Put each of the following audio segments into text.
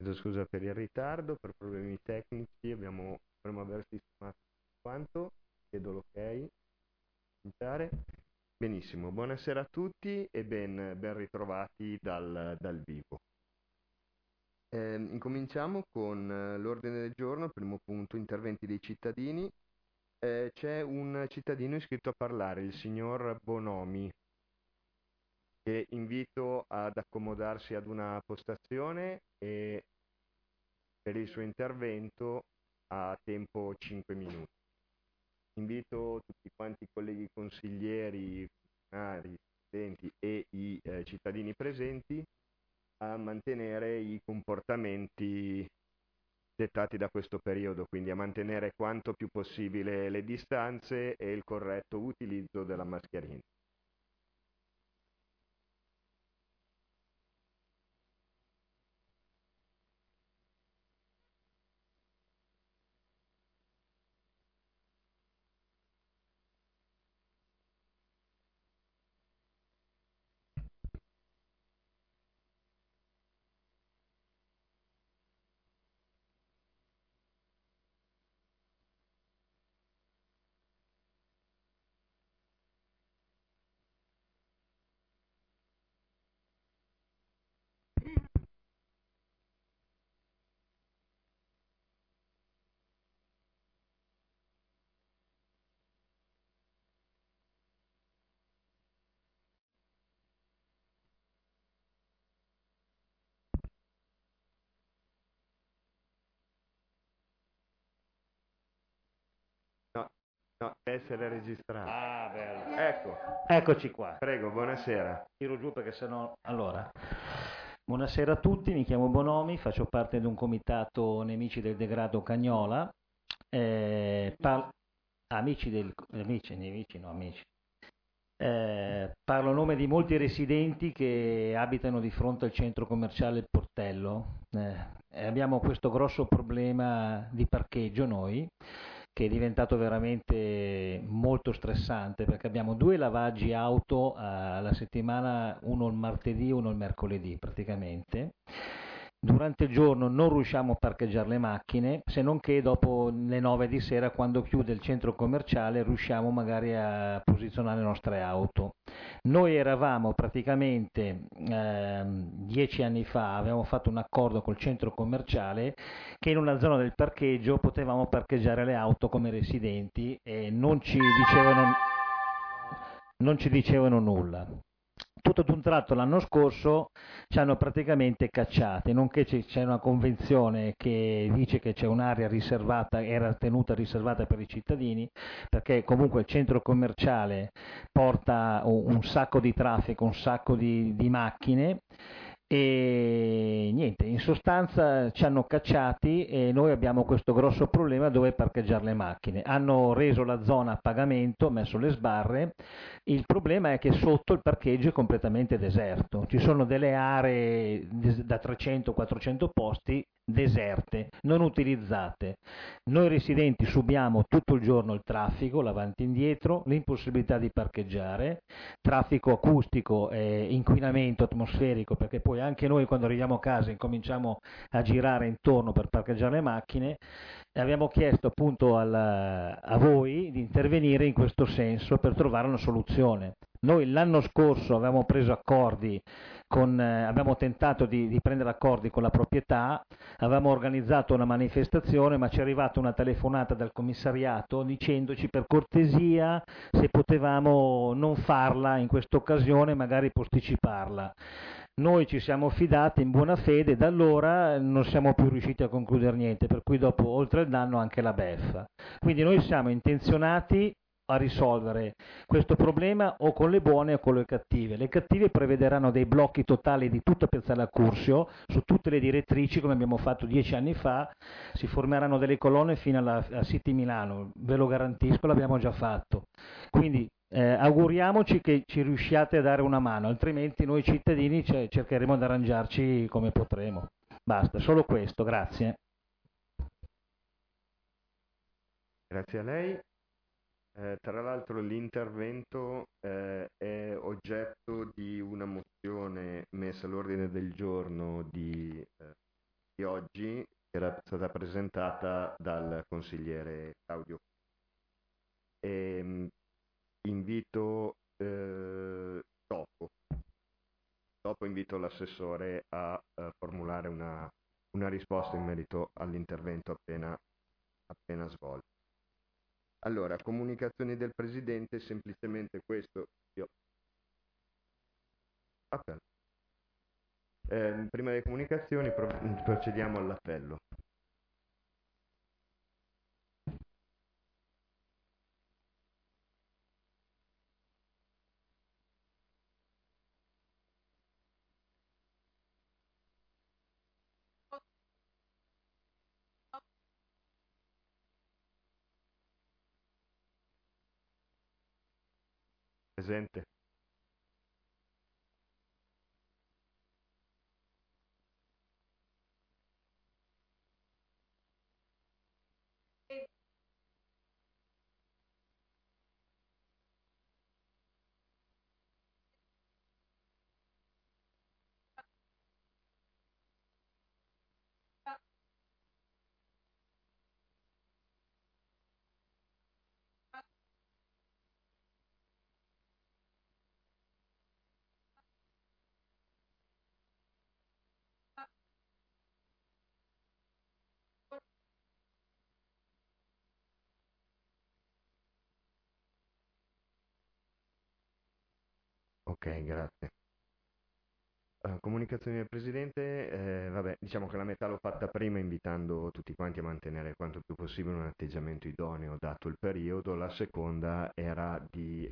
Chiedo scusa per il ritardo, per problemi tecnici, dovremmo aver sistemato tutto quanto, chiedo l'ok, cominciare. Benissimo, buonasera a tutti e ben ritrovati dal vivo. Incominciamo con l'ordine del giorno, primo punto, interventi dei cittadini. C'è un cittadino iscritto a parlare, il signor Bonomi, che invito ad accomodarsi ad una postazione e per il suo intervento a tempo 5 minuti. Invito tutti quanti i colleghi consiglieri, funzionari, studenti e i cittadini presenti a mantenere i comportamenti dettati da questo periodo, quindi a mantenere quanto più possibile le distanze e il corretto utilizzo della mascherina. No, no, deve essere registrato. Ah, bello. Ecco, Eccoci qua. prego, buonasera. Tiro giù perché sennò... Allora, buonasera a tutti, mi chiamo Bonomi, faccio parte di un comitato Nemici del Degrado Cagnola. Amici del... Amici, nemici, no, amici. Parlo a nome di molti residenti che abitano di fronte al centro commerciale Il Portello. E abbiamo questo grosso problema di parcheggio noi, che è diventato veramente molto stressante perché abbiamo 2 lavaggi auto alla settimana, uno il martedì e uno il mercoledì praticamente. Durante il giorno non riusciamo a parcheggiare le macchine, se non che dopo le 9 di sera, quando chiude il centro commerciale, riusciamo magari a posizionare le nostre auto. Noi eravamo praticamente 10 anni fa, avevamo fatto un accordo col centro commerciale che in una zona del parcheggio potevamo parcheggiare le auto come residenti e non ci dicevano nulla. Tutto ad un tratto l'anno scorso ci hanno praticamente cacciati, nonché c'è una convenzione che dice che c'è un'area riservata, era tenuta riservata per i cittadini, perché comunque il centro commerciale porta un sacco di traffico, un sacco di macchine e niente, in sostanza ci hanno cacciati e noi abbiamo questo grosso problema dove parcheggiare le macchine. Hanno reso la zona a pagamento, messo le sbarre. Il problema è che sotto il parcheggio è completamente deserto, ci sono delle aree da 300-400 posti deserte, non utilizzate. Noi residenti subiamo tutto il giorno il traffico, l'avanti e indietro, l'impossibilità di parcheggiare, traffico acustico e inquinamento atmosferico, perché poi anche noi quando arriviamo a casa incominciamo a girare intorno per parcheggiare le macchine. E abbiamo chiesto appunto a voi di intervenire in questo senso per trovare una soluzione. Noi l'anno scorso avevamo preso accordi abbiamo tentato di prendere accordi con la proprietà, avevamo organizzato una manifestazione, ma ci è arrivata una telefonata dal commissariato dicendoci per cortesia se potevamo non farla in questa occasione, magari posticiparla. Noi ci siamo fidati in buona fede e da allora non siamo più riusciti a concludere niente, per cui dopo oltre il danno anche la beffa. Quindi noi siamo intenzionati a risolvere questo problema o con le buone o con le cattive. Le cattive prevederanno dei blocchi totali di tutta Piazzale Accursio, su tutte le direttrici come abbiamo fatto 10 anni fa, si formeranno delle colonne fino a City Milano, ve lo garantisco, l'abbiamo già fatto. Quindi auguriamoci che ci riusciate a dare una mano, altrimenti noi cittadini cercheremo di arrangiarci come potremo. Basta, solo questo, grazie. Grazie a lei. Tra l'altro l'intervento è oggetto di una mozione messa all'ordine del giorno di di oggi era stata presentata dal consigliere Claudio. E, invito dopo invito l'assessore a formulare una risposta in merito all'intervento appena svolto. Allora, comunicazioni del Presidente, semplicemente questo. Appello. Prima delle comunicazioni procediamo all'appello. Presente. Ok, grazie. Comunicazioni del Presidente, vabbè, diciamo che la metà l'ho fatta prima invitando tutti quanti a mantenere quanto più possibile un atteggiamento idoneo dato il periodo. La seconda era di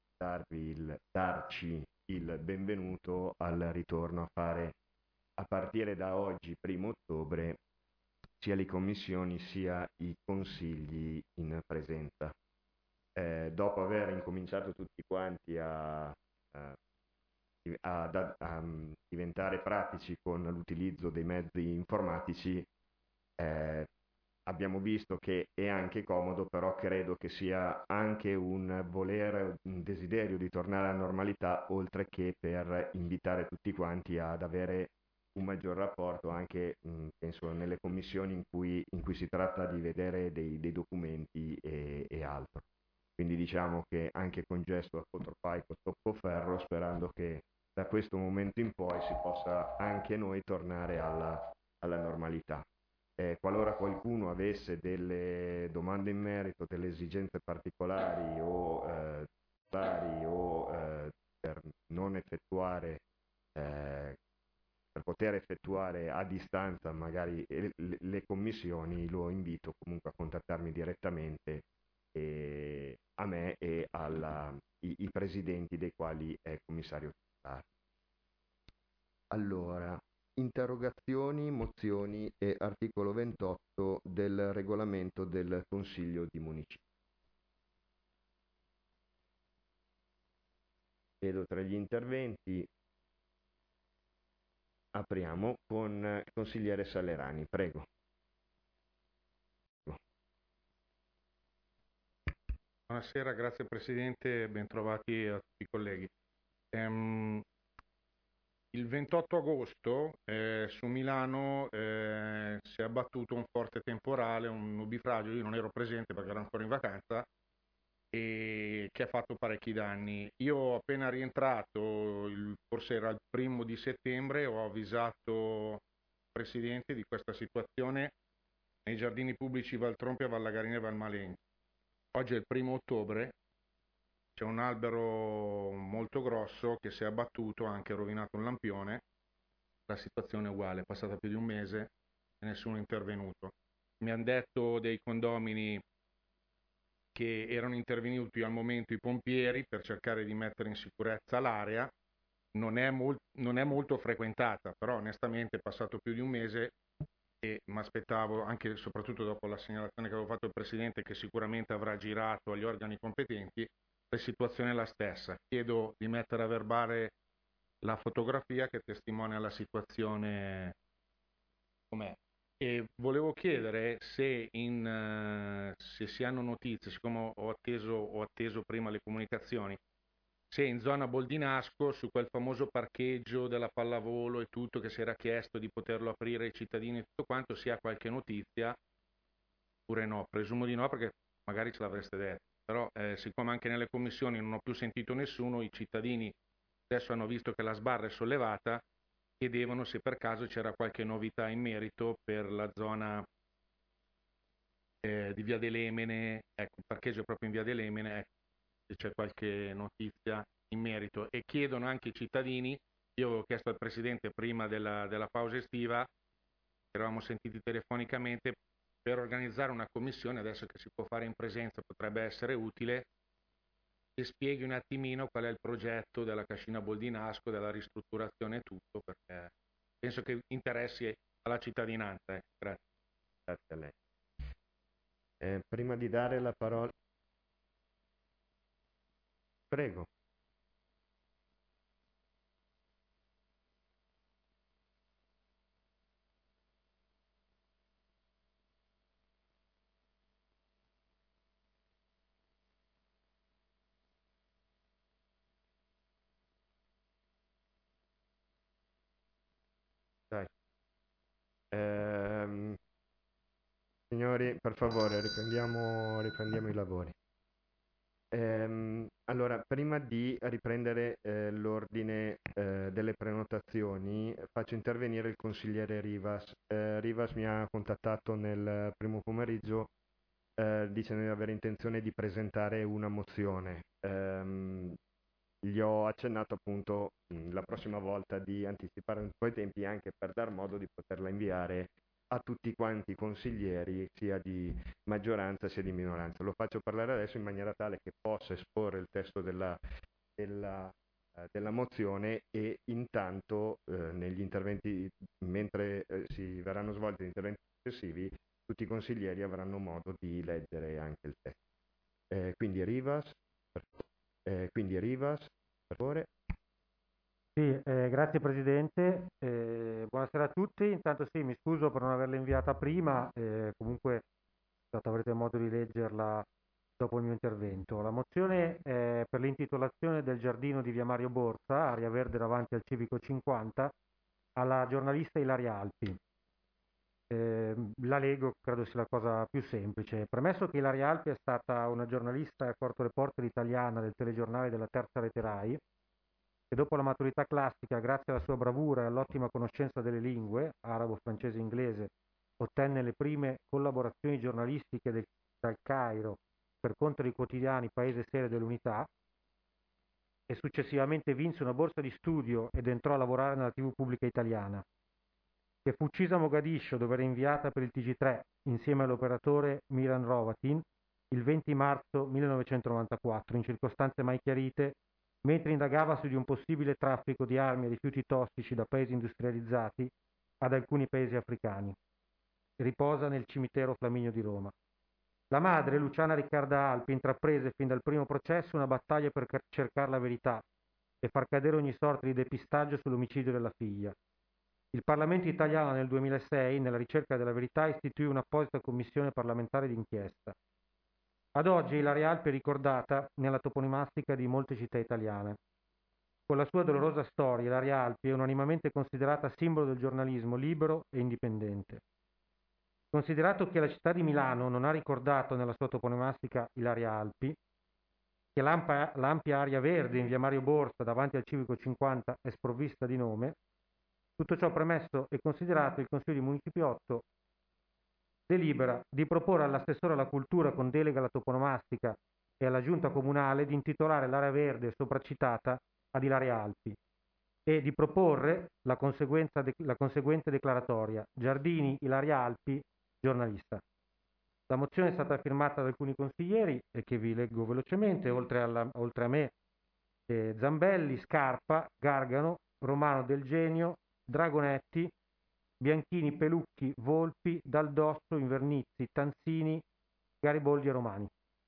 darci il benvenuto al ritorno a fare a partire da oggi, 1° ottobre, sia le commissioni sia i consigli in presenza. Dopo aver incominciato tutti quanti a diventare pratici con l'utilizzo dei mezzi informatici, eh, abbiamo visto che è anche comodo, però credo che sia anche un volere, un desiderio di tornare alla normalità, oltre che per invitare tutti quanti ad avere un maggior rapporto anche, penso, nelle commissioni in cui si tratta di vedere dei documenti e altro. Quindi diciamo che anche con gesto apotropaico tocco ferro, sperando che da questo momento in poi si possa anche noi tornare alla normalità. Qualora qualcuno avesse delle domande in merito, delle esigenze particolari o per non effettuare, per poter effettuare a distanza magari le commissioni, lo invito comunque a contattarmi direttamente, a me e i presidenti dei quali è commissario titolare. Allora, interrogazioni, mozioni e articolo 28 del regolamento del Consiglio di Municipio. Vedo tra gli interventi, apriamo con il consigliere Salerani, prego. Buonasera, grazie Presidente, bentrovati a tutti i colleghi. Il 28 agosto su Milano si è abbattuto un forte temporale, un nubifragio. Io non ero presente perché ero ancora in vacanza, e che ha fatto parecchi danni. Io appena rientrato, forse era il 1° settembre, ho avvisato il Presidente di questa situazione nei giardini pubblici Valtrompi, a Vallagarina e Valmalenti. Oggi è il 1° ottobre, c'è un albero molto grosso che si è abbattuto, ha anche rovinato un lampione. La situazione è uguale, è passata più di un mese e nessuno è intervenuto. Mi hanno detto dei condomini che erano intervenuti al momento i pompieri per cercare di mettere in sicurezza l'area. Non è molto frequentata, però onestamente è passato più di un mese e mi aspettavo, anche e soprattutto dopo la segnalazione che avevo fatto al Presidente, che sicuramente avrà girato agli organi competenti, la situazione è la stessa. Chiedo di mettere a verbale la fotografia che testimonia la situazione com'è. E volevo chiedere se si hanno notizie, siccome ho atteso prima le comunicazioni, se in zona Boldinasco, su quel famoso parcheggio della pallavolo e tutto che si era chiesto di poterlo aprire ai cittadini e tutto quanto, si ha qualche notizia, oppure no, presumo di no perché magari ce l'avreste detto, però siccome anche nelle commissioni non ho più sentito nessuno, i cittadini adesso hanno visto che la sbarra è sollevata, chiedevano se per caso c'era qualche novità in merito per la zona di Via dell'Emene, ecco, il parcheggio è proprio in Via dell'Emene, ecco, se c'è qualche notizia in merito. E chiedono anche i cittadini, io avevo chiesto al Presidente prima della pausa estiva, eravamo sentiti telefonicamente, per organizzare una commissione, adesso che si può fare in presenza potrebbe essere utile, che spieghi un attimino qual è il progetto della Cascina Boldinasco, della ristrutturazione e tutto, perché penso che interessi alla cittadinanza. Grazie. Grazie a lei. Prima di dare la parola... Prego. Dai. Signori, per favore, riprendiamo i lavori. Allora, prima di riprendere l'ordine delle prenotazioni, faccio intervenire il consigliere Rivas. Rivas mi ha contattato nel primo pomeriggio dicendo di avere intenzione di presentare una mozione. Gli ho accennato appunto la prossima volta di anticipare un po' i tempi anche per dar modo di poterla inviare a tutti quanti i consiglieri, sia di maggioranza sia di minoranza. Lo faccio parlare adesso in maniera tale che possa esporre il testo della mozione e intanto negli interventi, mentre si verranno svolti gli interventi successivi, tutti i consiglieri avranno modo di leggere anche il testo. Quindi Rivas, per favore. Sì, grazie Presidente, buonasera a tutti. Intanto sì, mi scuso per non averla inviata prima, comunque tanto avrete modo di leggerla dopo il mio intervento. La mozione è per l'intitolazione del giardino di Via Mario Borsa, area verde davanti al Civico 50, alla giornalista Ilaria Alpi. La leggo, credo sia la cosa più semplice. Premesso che Ilaria Alpi è stata una giornalista a corto reporter italiana del telegiornale della Terza Rete Rai, che dopo la maturità classica, grazie alla sua bravura e all'ottima conoscenza delle lingue, arabo, francese e inglese, ottenne le prime collaborazioni giornalistiche dal Cairo per conto dei quotidiani Paese Serie dell'Unità e successivamente vinse una borsa di studio ed entrò a lavorare nella TV pubblica italiana, che fu uccisa a Mogadiscio dove era inviata per il TG3 insieme all'operatore Miran Hrovatin il 20 marzo 1994 in circostanze mai chiarite, mentre indagava su di un possibile traffico di armi e rifiuti tossici da paesi industrializzati ad alcuni paesi africani. Riposa nel cimitero Flaminio di Roma. La madre, Luciana Riccarda Alpi, intraprese fin dal primo processo una battaglia per cercare la verità e far cadere ogni sorta di depistaggio sull'omicidio della figlia. Il Parlamento italiano nel 2006, nella ricerca della verità, istituì un'apposita commissione parlamentare d'inchiesta. Ad oggi Ilaria Alpi è ricordata nella toponimastica di molte città italiane. Con la sua dolorosa storia, Ilaria Alpi è unanimamente considerata simbolo del giornalismo libero e indipendente. Considerato che la città di Milano non ha ricordato nella sua toponimastica Ilaria Alpi, che l'ampia area verde in via Mario Borsa davanti al Civico 50 è sprovvista di nome, tutto ciò premesso e considerato, il Consiglio di Municipiotto delibera di proporre all'assessore alla cultura con delega alla toponomastica e alla giunta comunale di intitolare l'area verde sopracitata ad Ilaria Alpi e di proporre la conseguente declaratoria: Giardini Ilaria Alpi, giornalista. La mozione è stata firmata da alcuni consiglieri e che vi leggo velocemente, oltre a me, Zambelli, Scarpa, Gargano, Romano Del Genio, Dragonetti, Bianchini, Pelucchi, Volpi, Dal Dosso, Invernizzi, Tanzini, Gariboldi e Romani.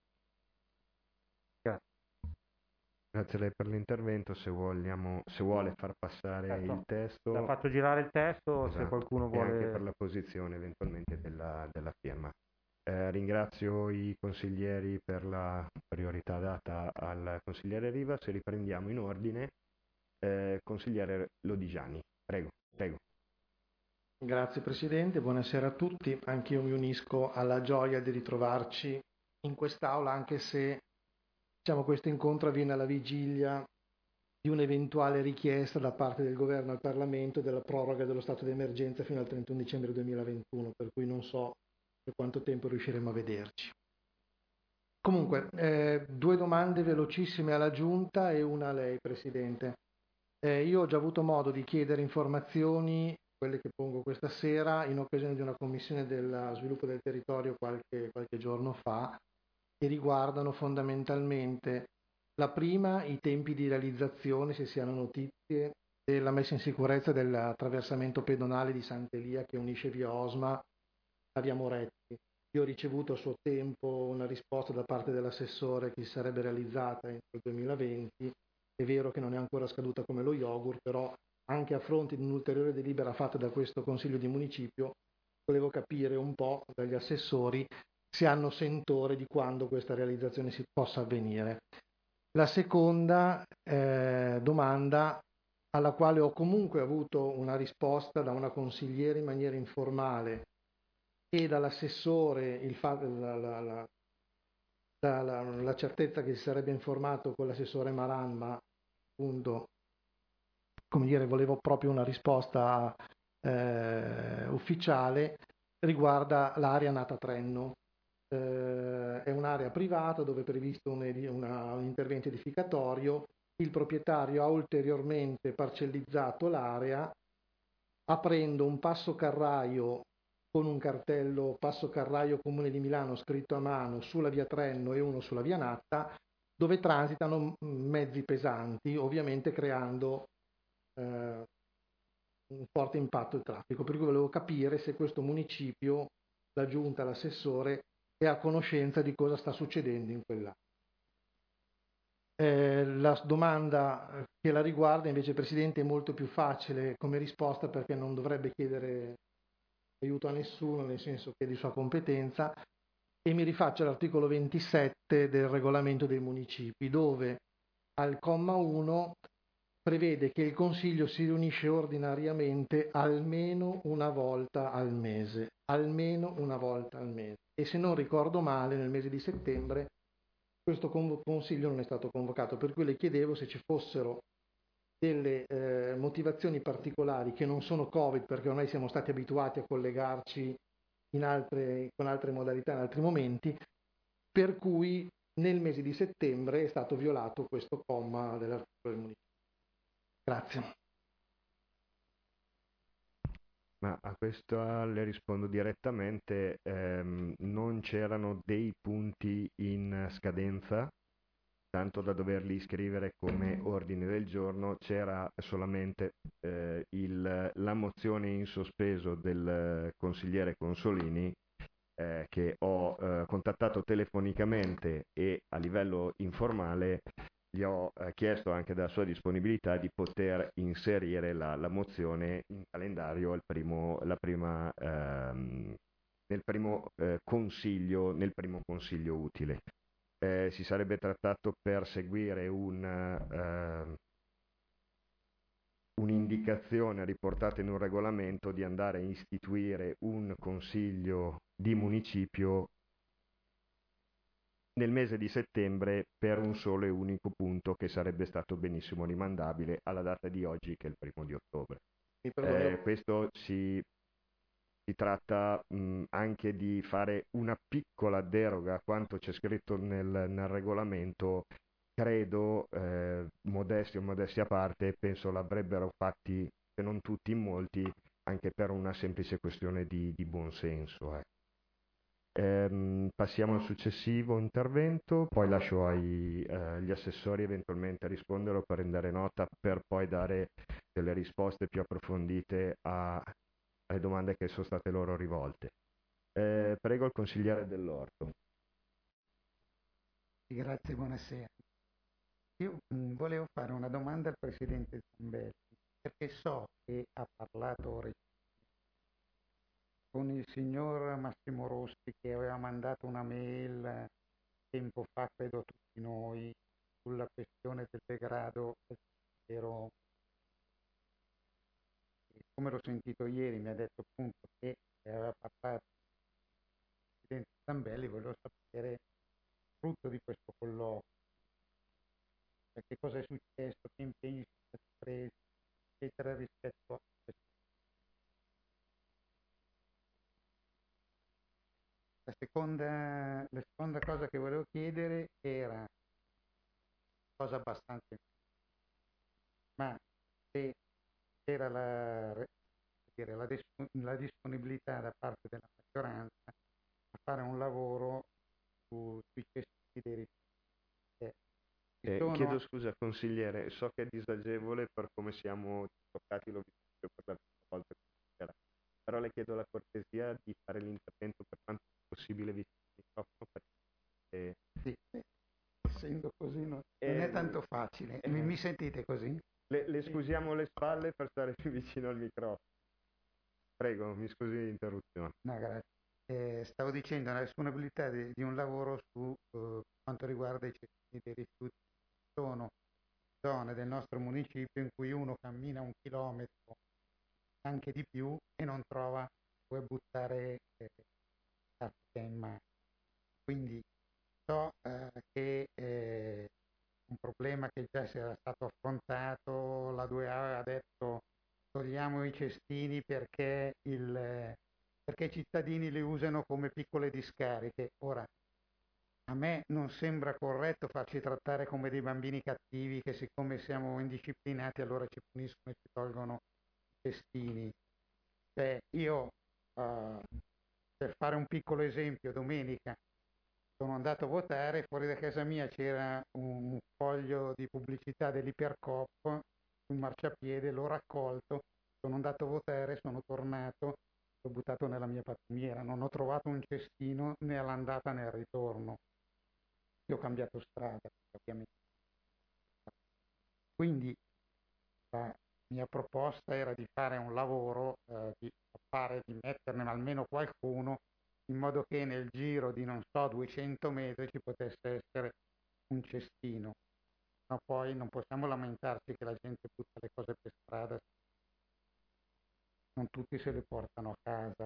Grazie. Grazie a lei per l'intervento. Se vuole far passare il testo. La faccio girare il testo, esatto, se qualcuno vuole. E anche per la posizione eventualmente della firma. Ringrazio i consiglieri per la priorità data al consigliere Rivas e riprendiamo in ordine. Consigliere Lodigiani, prego, prego. Grazie Presidente, buonasera a tutti. Anch'io mi unisco alla gioia di ritrovarci in quest'Aula, anche se questo incontro avviene alla vigilia di un'eventuale richiesta da parte del Governo al Parlamento della proroga dello stato di emergenza fino al 31 dicembre 2021, per cui non so per quanto tempo riusciremo a vederci. Comunque, due domande velocissime alla Giunta e una a lei, Presidente. Io ho già avuto modo di chiedere informazioni, quelle che pongo questa sera, in occasione di una commissione del sviluppo del territorio qualche giorno fa, che riguardano fondamentalmente la prima, i tempi di realizzazione, se si hanno notizie, della messa in sicurezza dell'attraversamento pedonale di Sant'Elia che unisce via Osma a via Moretti. Io ho ricevuto a suo tempo una risposta da parte dell'assessore che si sarebbe realizzata entro il 2020. È vero che non è ancora scaduta come lo yogurt, però anche a fronte di un'ulteriore delibera fatta da questo Consiglio di Municipio, volevo capire un po' dagli assessori se hanno sentore di quando questa realizzazione si possa avvenire. La seconda domanda, alla quale ho comunque avuto una risposta da una consigliera in maniera informale e dall'assessore la certezza che si sarebbe informato con l'assessore Maran, ma appunto, come dire, volevo proprio una risposta ufficiale, riguarda l'area Nata Trenno. È un'area privata dove è previsto un intervento edificatorio. Il proprietario ha ulteriormente parcellizzato l'area aprendo un passo carraio con un cartello Passo Carraio Comune di Milano scritto a mano sulla via Trenno e uno sulla via Natta, dove transitano mezzi pesanti, ovviamente creando un forte impatto di traffico. Per cui volevo capire se questo municipio, la giunta, l'assessore, è a conoscenza di cosa sta succedendo in quell'area. La domanda che la riguarda invece, Presidente, è molto più facile come risposta perché non dovrebbe chiedere aiuto a nessuno, nel senso che è di sua competenza, e mi rifaccio all'articolo 27 del regolamento dei municipi, dove al comma 1 prevede che il Consiglio si riunisce ordinariamente almeno una volta al mese, e se non ricordo male nel mese di settembre questo Consiglio non è stato convocato, per cui le chiedevo se ci fossero delle motivazioni particolari che non sono Covid, perché ormai siamo stati abituati a collegarci con altre modalità in altri momenti, per cui nel mese di settembre è stato violato questo comma dell'articolo del municipio. Grazie. Ma a questo le rispondo direttamente, non c'erano dei punti in scadenza, tanto da doverli iscrivere come ordine del giorno, c'era solamente la mozione in sospeso del consigliere Consolini, che ho contattato telefonicamente e a livello informale gli ho chiesto anche della sua disponibilità di poter inserire la mozione in calendario nel primo consiglio utile. Si sarebbe trattato per seguire un'indicazione riportata in un regolamento di andare a istituire un consiglio di municipio nel mese di settembre per un solo e unico punto che sarebbe stato benissimo rimandabile alla data di oggi, che è il 1° ottobre. Questo si tratta anche di fare una piccola deroga a quanto c'è scritto nel regolamento. Credo, modestia a parte, penso l'avrebbero fatti, se non tutti, in molti, anche per una semplice questione di buonsenso. Passiamo al successivo intervento, poi lascio agli assessori eventualmente rispondere o prendere nota per poi dare delle risposte più approfondite alle domande che sono state loro rivolte. Prego il consigliere Dell'Orto. Grazie, buonasera. Io volevo fare una domanda al Presidente Zambelli, perché so che ha parlato con il signor Massimo Rossi che aveva mandato una mail tempo fa, credo a tutti noi, sulla questione del degrado del cimitero. Come l'ho sentito ieri, mi ha detto appunto che aveva parlato il presidente Zambelli, volevo sapere, frutto di questo colloquio, che cosa è successo, che impegni sono stati presi, eccetera, rispetto a questo. La seconda cosa che volevo chiedere era cosa abbastanza, ma se c'era la disponibilità da parte della maggioranza a fare un lavoro sui cestini dei rifiuti. Chiedo scusa consigliere, so che è disagevole per come siamo toccati, l'ho visto per la prima volta, però le chiedo la cortesia di fare l'intervento per quanto possibile vicino al microfono, perché sì, essendo così non è tanto facile. Mi sentite così? Le scusiamo le spalle per stare più vicino al microfono. Prego, mi scusi l'interruzione. No, grazie. Stavo dicendo la disponibilità di un lavoro su quanto riguarda i cestini dei rifiuti. Sono zone del nostro municipio in cui uno cammina 1 chilometro, anche di più, e non trova dove buttare che in mano. Quindi so che un problema che già si era stato affrontato, la 2A ha detto togliamo i cestini perché i cittadini li usano come piccole discariche. Ora, a me non sembra corretto farci trattare come dei bambini cattivi che siccome siamo indisciplinati allora ci puniscono e ci tolgono i cestini. Cioè, io, per fare un piccolo esempio, domenica sono andato a votare, fuori da casa mia c'era un foglio di pubblicità dell'Ipercoop sul marciapiede, l'ho raccolto, sono andato a votare, sono tornato, l'ho buttato nella mia pattumiera, non ho trovato un cestino né all'andata né al ritorno. Io ho cambiato strada, ovviamente. Quindi la mia proposta era di fare un lavoro, di metterne almeno qualcuno, in modo che nel giro di, non so, 200 metri ci potesse essere un cestino. Ma poi non possiamo lamentarci che la gente butta le cose per strada, non tutti se le portano a casa.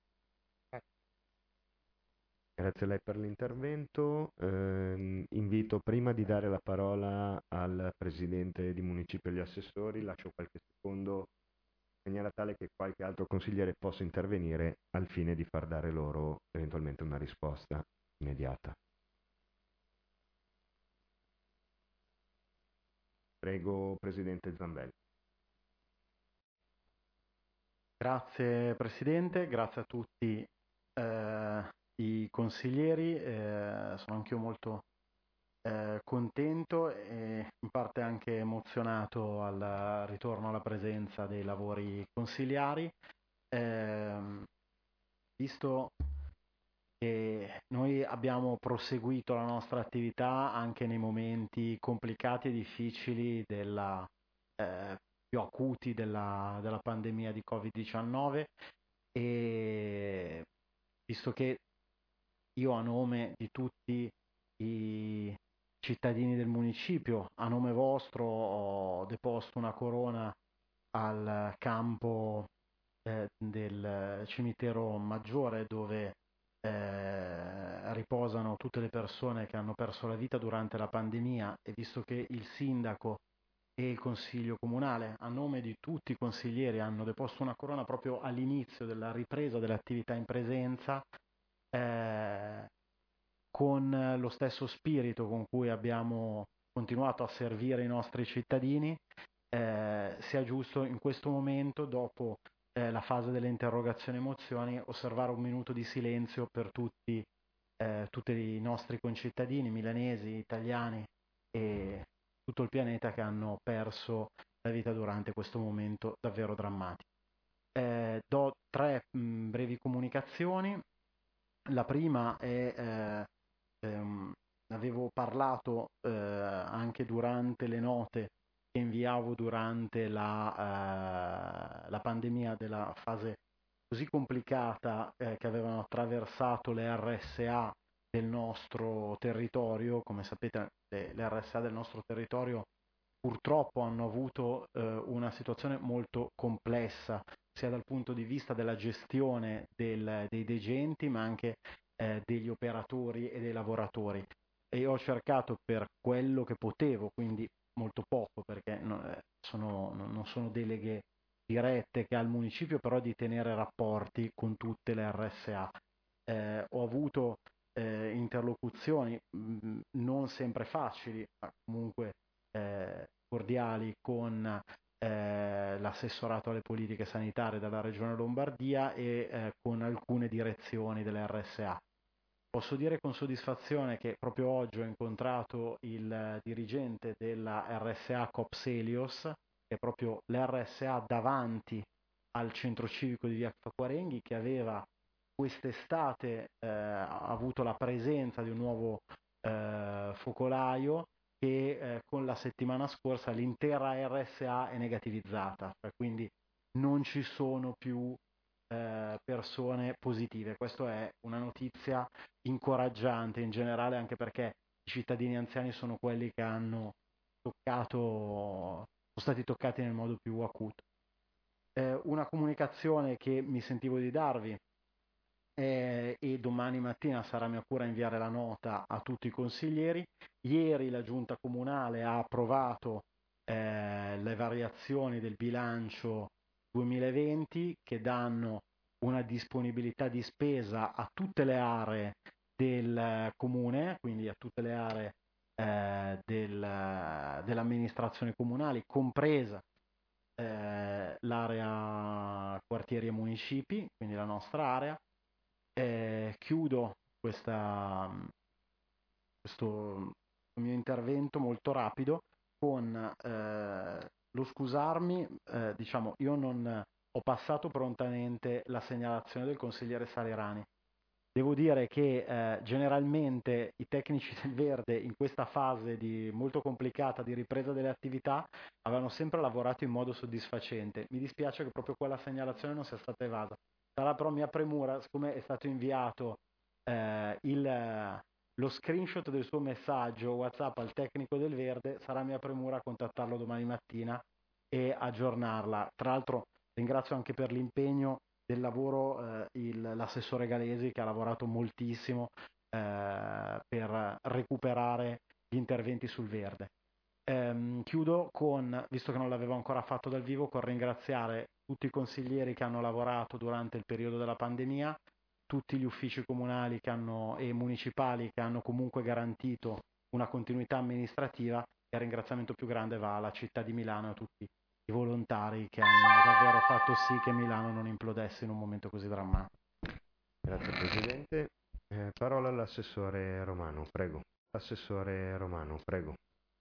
Grazie a lei per l'intervento. Invito prima di dare la parola al presidente di municipio e agli assessori, lascio qualche secondo in maniera tale che qualche altro consigliere possa intervenire al fine di far dare loro eventualmente una risposta immediata. Prego, presidente Zambelli. Grazie Presidente, grazie a tutti i consiglieri, sono anch'io molto contento e in parte anche emozionato al ritorno alla presenza dei lavori consiliari, visto che noi abbiamo proseguito la nostra attività anche nei momenti complicati e difficili più acuti della pandemia di Covid-19, e visto che io a nome di tutti i cittadini del municipio, a nome vostro, ho deposto una corona al campo del cimitero maggiore dove riposano tutte le persone che hanno perso la vita durante la pandemia, e visto che il sindaco e il consiglio comunale a nome di tutti i consiglieri hanno deposto una corona proprio all'inizio della ripresa dell'attività in presenza, con lo stesso spirito con cui abbiamo continuato a servire i nostri cittadini, sia giusto in questo momento, dopo la fase delle interrogazioni e mozioni, osservare un minuto di silenzio per tutti i nostri concittadini milanesi, italiani e tutto il pianeta che hanno perso la vita durante questo momento davvero drammatico. Do 3 brevi comunicazioni. La prima è, avevo parlato anche durante le note che inviavo durante la pandemia della fase così complicata che avevano attraversato le RSA del nostro territorio. Come sapete, le RSA del nostro territorio purtroppo hanno avuto una situazione molto complessa, sia dal punto di vista della gestione dei degenti, ma anche degli operatori e dei lavoratori. E io ho cercato per quello che potevo, quindi molto poco, perché non sono deleghe dirette che ha il municipio, però di tenere rapporti con tutte le RSA. Ho avuto interlocuzioni non sempre facili, ma comunque cordiali con l'assessorato alle politiche sanitarie della Regione Lombardia e con alcune direzioni delle RSA. Posso dire con soddisfazione che proprio oggi ho incontrato il dirigente della RSA Copselios, che è proprio l'RSA davanti al centro civico di Via Acquarenghi, che aveva quest'estate avuto la presenza di un nuovo focolaio che con la settimana scorsa l'intera RSA è negativizzata, quindi non ci sono più persone positive. Questa è una notizia incoraggiante in generale, anche perché i cittadini anziani sono quelli che sono stati toccati nel modo più acuto. Una comunicazione che mi sentivo di darvi e domani mattina sarà mia cura inviare la nota a tutti i consiglieri. Ieri la Giunta Comunale ha approvato le variazioni del bilancio 2020 che danno una disponibilità di spesa a tutte le aree del comune, quindi a tutte le aree dell'amministrazione comunale, compresa l'area quartieri e municipi, quindi la nostra area. Chiudo questo mio intervento molto rapido con lo scusarmi. Diciamo, io non ho passato prontamente la segnalazione del consigliere Salerani. Devo dire che generalmente i tecnici del Verde in questa fase molto complicata di ripresa delle attività avevano sempre lavorato in modo soddisfacente. Mi dispiace che proprio quella segnalazione non sia stata evasa. Sarà però mia premura, siccome è stato inviato lo screenshot del suo messaggio WhatsApp al tecnico del Verde, sarà mia premura contattarlo domani mattina e aggiornarla. Tra l'altro ringrazio anche per l'impegno del lavoro l'assessore Galesi, che ha lavorato moltissimo per recuperare gli interventi sul verde. Chiudo visto che non l'avevo ancora fatto dal vivo, con ringraziare tutti i consiglieri che hanno lavorato durante il periodo della pandemia, tutti gli uffici comunali e municipali che hanno comunque garantito una continuità amministrativa, e il ringraziamento più grande va alla città di Milano e a tutti i volontari che hanno davvero fatto sì che Milano non implodesse in un momento così drammatico. Grazie Presidente. Parola all'assessore Romano, prego. Assessore Romano, prego.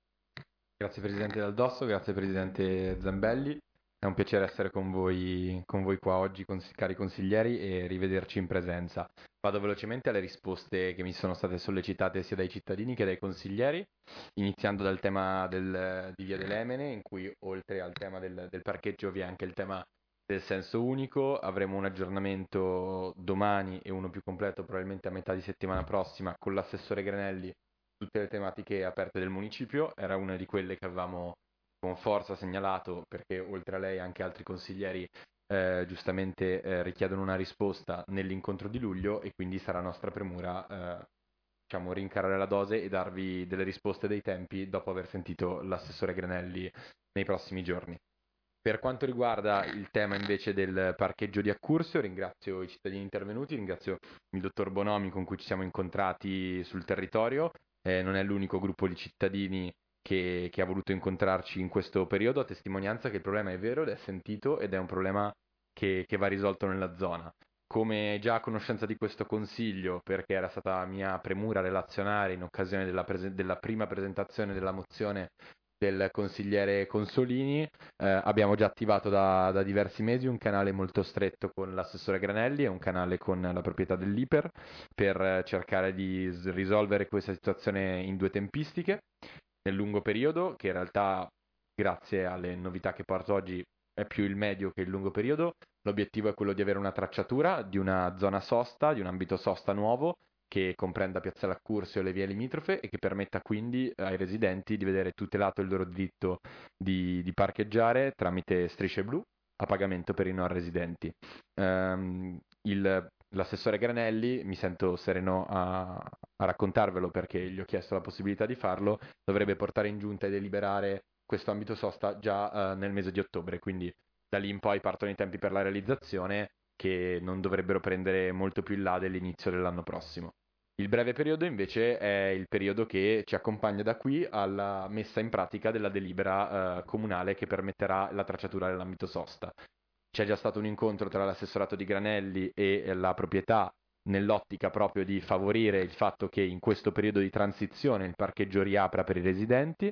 Grazie Presidente Daldosso, grazie Presidente Zambelli. È un piacere essere con voi qua oggi, cari consiglieri, e rivederci in presenza. Vado velocemente alle risposte che mi sono state sollecitate sia dai cittadini che dai consiglieri, iniziando dal tema di Via dell'Emene, in cui oltre al tema del parcheggio vi è anche il tema del senso unico. Avremo un aggiornamento domani e uno più completo probabilmente a metà di settimana prossima con l'assessore Granelli, tutte le tematiche aperte del municipio. Era una di quelle che avevamo con forza segnalato, perché oltre a lei anche altri consiglieri giustamente richiedono una risposta nell'incontro di luglio, e quindi sarà nostra premura rincarare la dose e darvi delle risposte dei tempi dopo aver sentito l'assessore Granelli nei prossimi giorni. Per quanto riguarda il tema invece del parcheggio di Accursio, ringrazio i cittadini intervenuti, ringrazio il dottor Bonomi con cui ci siamo incontrati sul territorio. Non è l'unico gruppo di cittadini che ha voluto incontrarci in questo periodo, a testimonianza che il problema è vero ed è sentito, ed è un problema che va risolto nella zona. Come già a conoscenza di questo consiglio, perché era stata mia premura relazionare in occasione della prima presentazione della mozione del consigliere Consolini, abbiamo già attivato da diversi mesi un canale molto stretto con l'assessore Granelli e un canale con la proprietà dell'Iper per cercare di risolvere questa situazione in due tempistiche. Nel lungo periodo, che in realtà grazie alle novità che porto oggi è più il medio che il lungo periodo, L'obiettivo è quello di avere una tracciatura di una zona sosta, di un ambito sosta nuovo, che comprenda Piazzale Accursio e le vie limitrofe e che permetta quindi ai residenti di vedere tutelato il loro diritto di parcheggiare tramite strisce blu a pagamento per i non residenti. L'assessore Granelli, mi sento sereno a raccontarvelo perché gli ho chiesto la possibilità di farlo, dovrebbe portare in giunta e deliberare questo ambito sosta già nel mese di ottobre, quindi da lì in poi partono i tempi per la realizzazione che non dovrebbero prendere molto più in là dell'inizio dell'anno prossimo. Il breve periodo invece è il periodo che ci accompagna da qui alla messa in pratica della delibera comunale che permetterà la tracciatura dell'ambito sosta. C'è già stato un incontro tra l'assessorato di Granelli e la proprietà nell'ottica proprio di favorire il fatto che in questo periodo di transizione il parcheggio riapra per i residenti.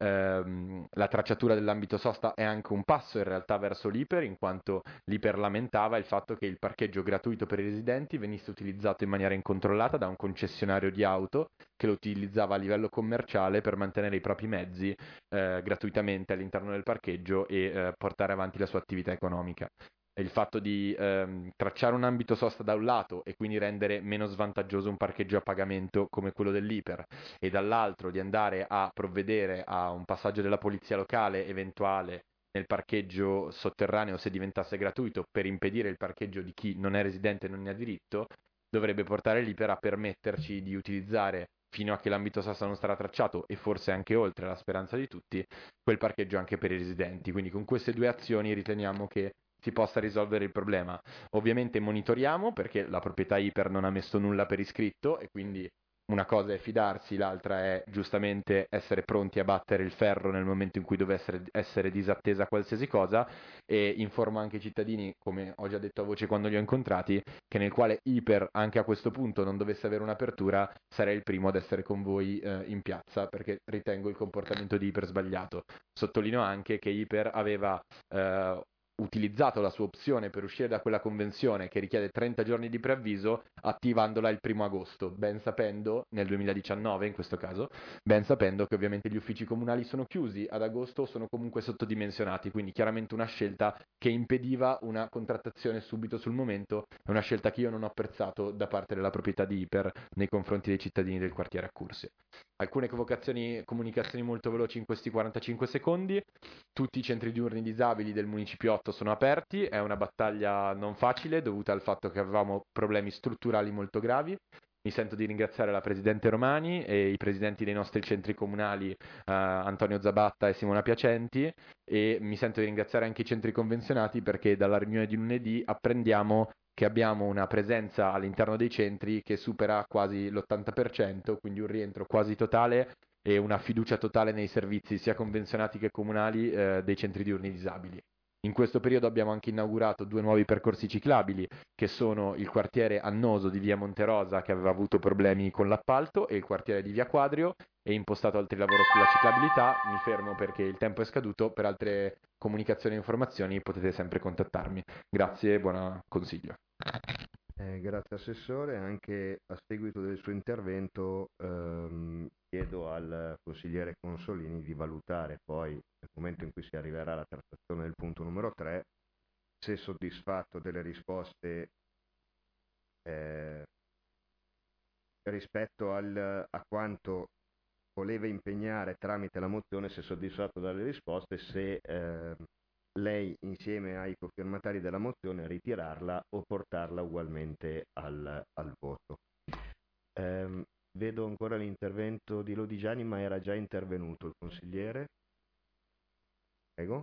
La tracciatura dell'ambito sosta è anche un passo in realtà verso l'Iper, in quanto l'Iper lamentava il fatto che il parcheggio gratuito per i residenti venisse utilizzato in maniera incontrollata da un concessionario di auto che lo utilizzava a livello commerciale per mantenere i propri mezzi gratuitamente all'interno del parcheggio e portare avanti la sua attività economica. Il fatto di tracciare un ambito sosta da un lato e quindi rendere meno svantaggioso un parcheggio a pagamento come quello dell'Iper e dall'altro di andare a provvedere a un passaggio della polizia locale eventuale nel parcheggio sotterraneo se diventasse gratuito per impedire il parcheggio di chi non è residente e non ne ha diritto, dovrebbe portare l'Iper a permetterci di utilizzare fino a che l'ambito sosta non sarà tracciato e forse anche oltre la speranza di tutti, quel parcheggio anche per i residenti. Quindi con queste due azioni riteniamo che si possa risolvere il problema. Ovviamente monitoriamo perché la proprietà Iper non ha messo nulla per iscritto e quindi una cosa è fidarsi, l'altra è giustamente essere pronti a battere il ferro nel momento in cui dovesse essere disattesa qualsiasi cosa e informo anche i cittadini, come ho già detto a voce quando li ho incontrati, che nel quale Iper anche a questo punto non dovesse avere un'apertura sarei il primo ad essere con voi in piazza perché ritengo il comportamento di Iper sbagliato. Sottolineo anche che Iper aveva utilizzato la sua opzione per uscire da quella convenzione che richiede 30 giorni di preavviso attivandola il 1 agosto, ben sapendo, nel 2019 in questo caso, ben sapendo che ovviamente gli uffici comunali sono chiusi ad agosto o sono comunque sottodimensionati, quindi chiaramente una scelta che impediva una contrattazione subito sul momento, è una scelta che io non ho apprezzato da parte della proprietà di Iper nei confronti dei cittadini del quartiere Accursio. Alcune comunicazioni molto veloci in questi 45 secondi. Tutti i centri diurni disabili del municipiotto sono aperti, è una battaglia non facile dovuta al fatto che avevamo problemi strutturali molto gravi. Mi sento di ringraziare la Presidente Romani e i presidenti dei nostri centri comunali Antonio Zabatta e Simona Piacenti e mi sento di ringraziare anche i centri convenzionati perché dalla riunione di lunedì apprendiamo che abbiamo una presenza all'interno dei centri che supera quasi l'80%, quindi un rientro quasi totale e una fiducia totale nei servizi sia convenzionati che comunali dei centri diurni disabili. In questo periodo abbiamo anche inaugurato 2 nuovi percorsi ciclabili che sono il quartiere annoso di via Monterosa che aveva avuto problemi con l'appalto e il quartiere di via Quadrio e impostato altri lavori sulla ciclabilità. Mi fermo perché il tempo è scaduto, per altre comunicazioni e informazioni potete sempre contattarmi. Grazie e buon consiglio. Grazie Assessore, anche a seguito del suo intervento chiedo al consigliere Consolini di valutare poi nel momento in cui si arriverà alla trattazione del punto numero 3 se soddisfatto delle risposte rispetto a quanto voleva impegnare tramite la mozione, se soddisfatto dalle risposte, se lei insieme ai cofirmatari della mozione ritirarla o portarla ugualmente al voto. Vedo ancora l'intervento di Lodigiani, ma era già intervenuto il consigliere. Prego.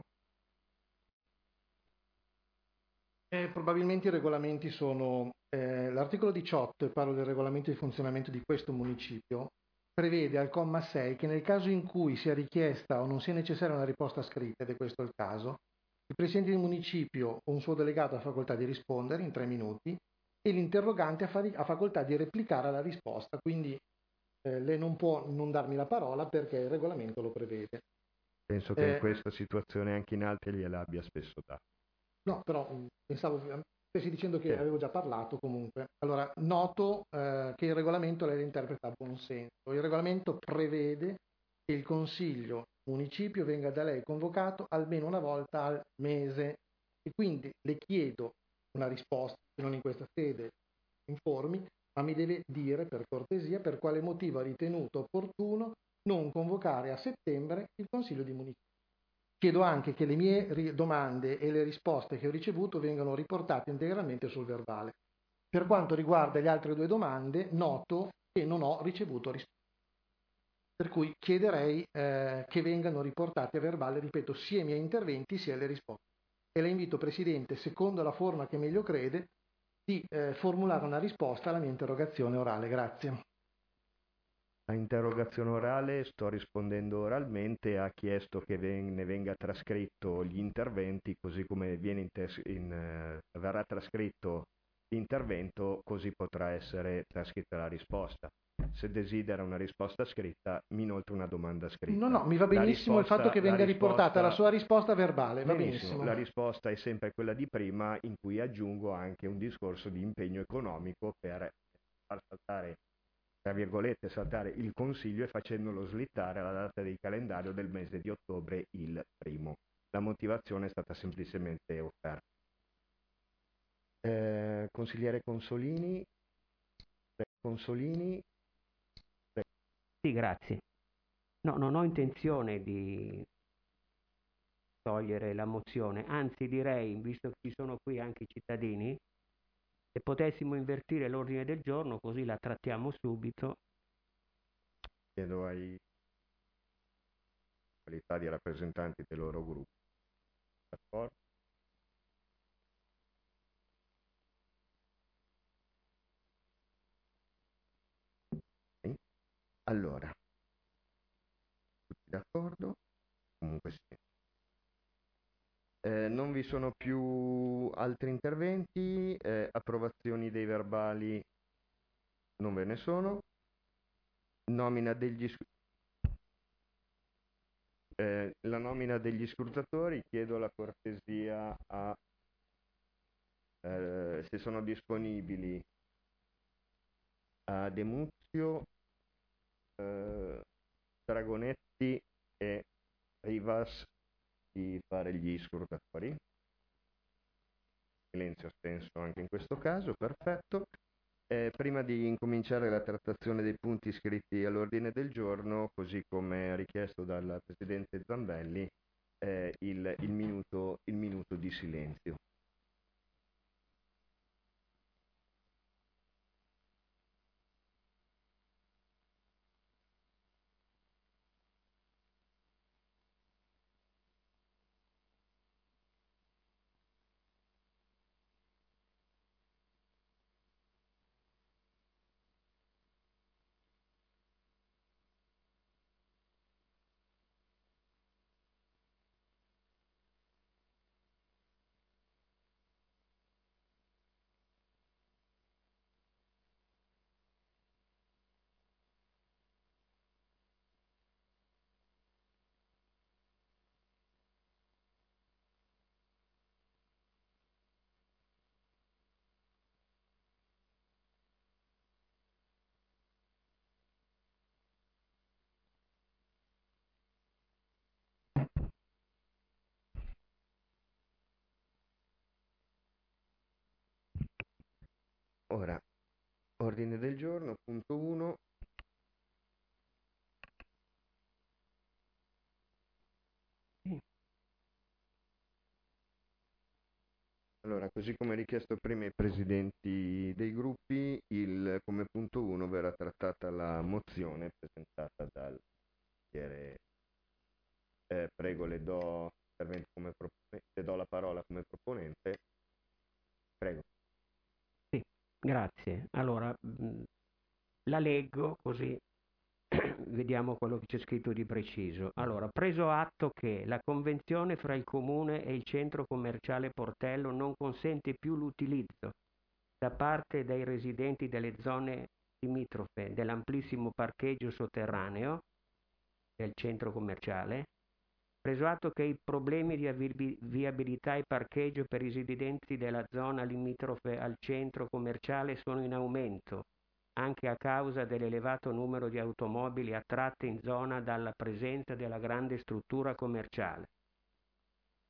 Probabilmente i regolamenti sono l'articolo 18, e parlo del regolamento di funzionamento di questo municipio, prevede al comma 6 che nel caso in cui sia richiesta o non sia necessaria una risposta scritta, ed è questo il caso, il presidente del municipio o un suo delegato ha facoltà di rispondere in 3 minuti e l'interrogante ha facoltà di replicare alla risposta, quindi lei non può non darmi la parola perché il regolamento lo prevede. Penso che in questa situazione anche in altre gliela abbia spesso dato. No, però pensavo stessi dicendo che avevo già parlato comunque. Allora, noto che il regolamento lei lo interpreta a buon senso. Il regolamento prevede che il consiglio municipio venga da lei convocato almeno una volta al mese. e quindi le chiedo una risposta, se non in questa sede informi, ma mi deve dire per cortesia per quale motivo ha ritenuto opportuno non convocare a settembre il Consiglio di Municipio. Chiedo anche che le mie domande e le risposte che ho ricevuto vengano riportate integralmente sul verbale. Per quanto riguarda le altre due domande, noto che non ho ricevuto risposte. Per cui chiederei che vengano riportate a verbale, ripeto, sia i miei interventi sia le risposte. E la invito, Presidente, secondo la forma che meglio crede, di formulare una risposta alla mia interrogazione orale. Grazie. A interrogazione orale sto rispondendo oralmente, ha chiesto che ne venga trascritto gli interventi, così come verrà trascritto l'intervento, così potrà essere trascritta la risposta. Se desidera una risposta scritta, mi inoltre una domanda scritta. No, mi va benissimo il fatto che venga riportata la sua risposta verbale, va benissimo. La risposta è sempre quella di prima, in cui aggiungo anche un discorso di impegno economico per far saltare, tra virgolette, saltare il Consiglio e facendolo slittare alla data di calendario del mese di ottobre il 1. La motivazione è stata semplicemente offerta. Consigliere Consolini. Sì, grazie. No, non ho intenzione di togliere la mozione, anzi direi, visto che ci sono qui anche i cittadini, se potessimo invertire l'ordine del giorno, così la trattiamo subito. Chiedo ai qualità di rappresentanti del loro gruppo. D'accordo? Allora, tutti d'accordo? Comunque sì. Non vi sono più altri interventi, approvazioni dei verbali non ve ne sono. La nomina degli scrutatori, chiedo la cortesia se sono disponibili a De Muzio, Dragonetti e Rivas di fare gli scrutatori. Silenzio assenso anche in questo caso, perfetto. Prima di incominciare la trattazione dei punti iscritti all'ordine del giorno, così come richiesto dal Presidente Zambelli, il minuto di silenzio. Ora, ordine del giorno, punto 1. Allora, così come richiesto prima ai presidenti dei gruppi, come punto 1 verrà trattata la mozione presentata dal consigliere. Prego, le do la parola come proponente. Prego. Sì, grazie. Allora, la leggo così vediamo quello che c'è scritto di preciso. Allora, preso atto che la convenzione fra il comune e il centro commerciale Portello non consente più l'utilizzo da parte dei residenti delle zone limitrofe dell'amplissimo parcheggio sotterraneo del centro commerciale, preso atto che i problemi di viabilità e parcheggio per i residenti della zona limitrofe al centro commerciale sono in aumento, anche a causa dell'elevato numero di automobili attratte in zona dalla presenza della grande struttura commerciale.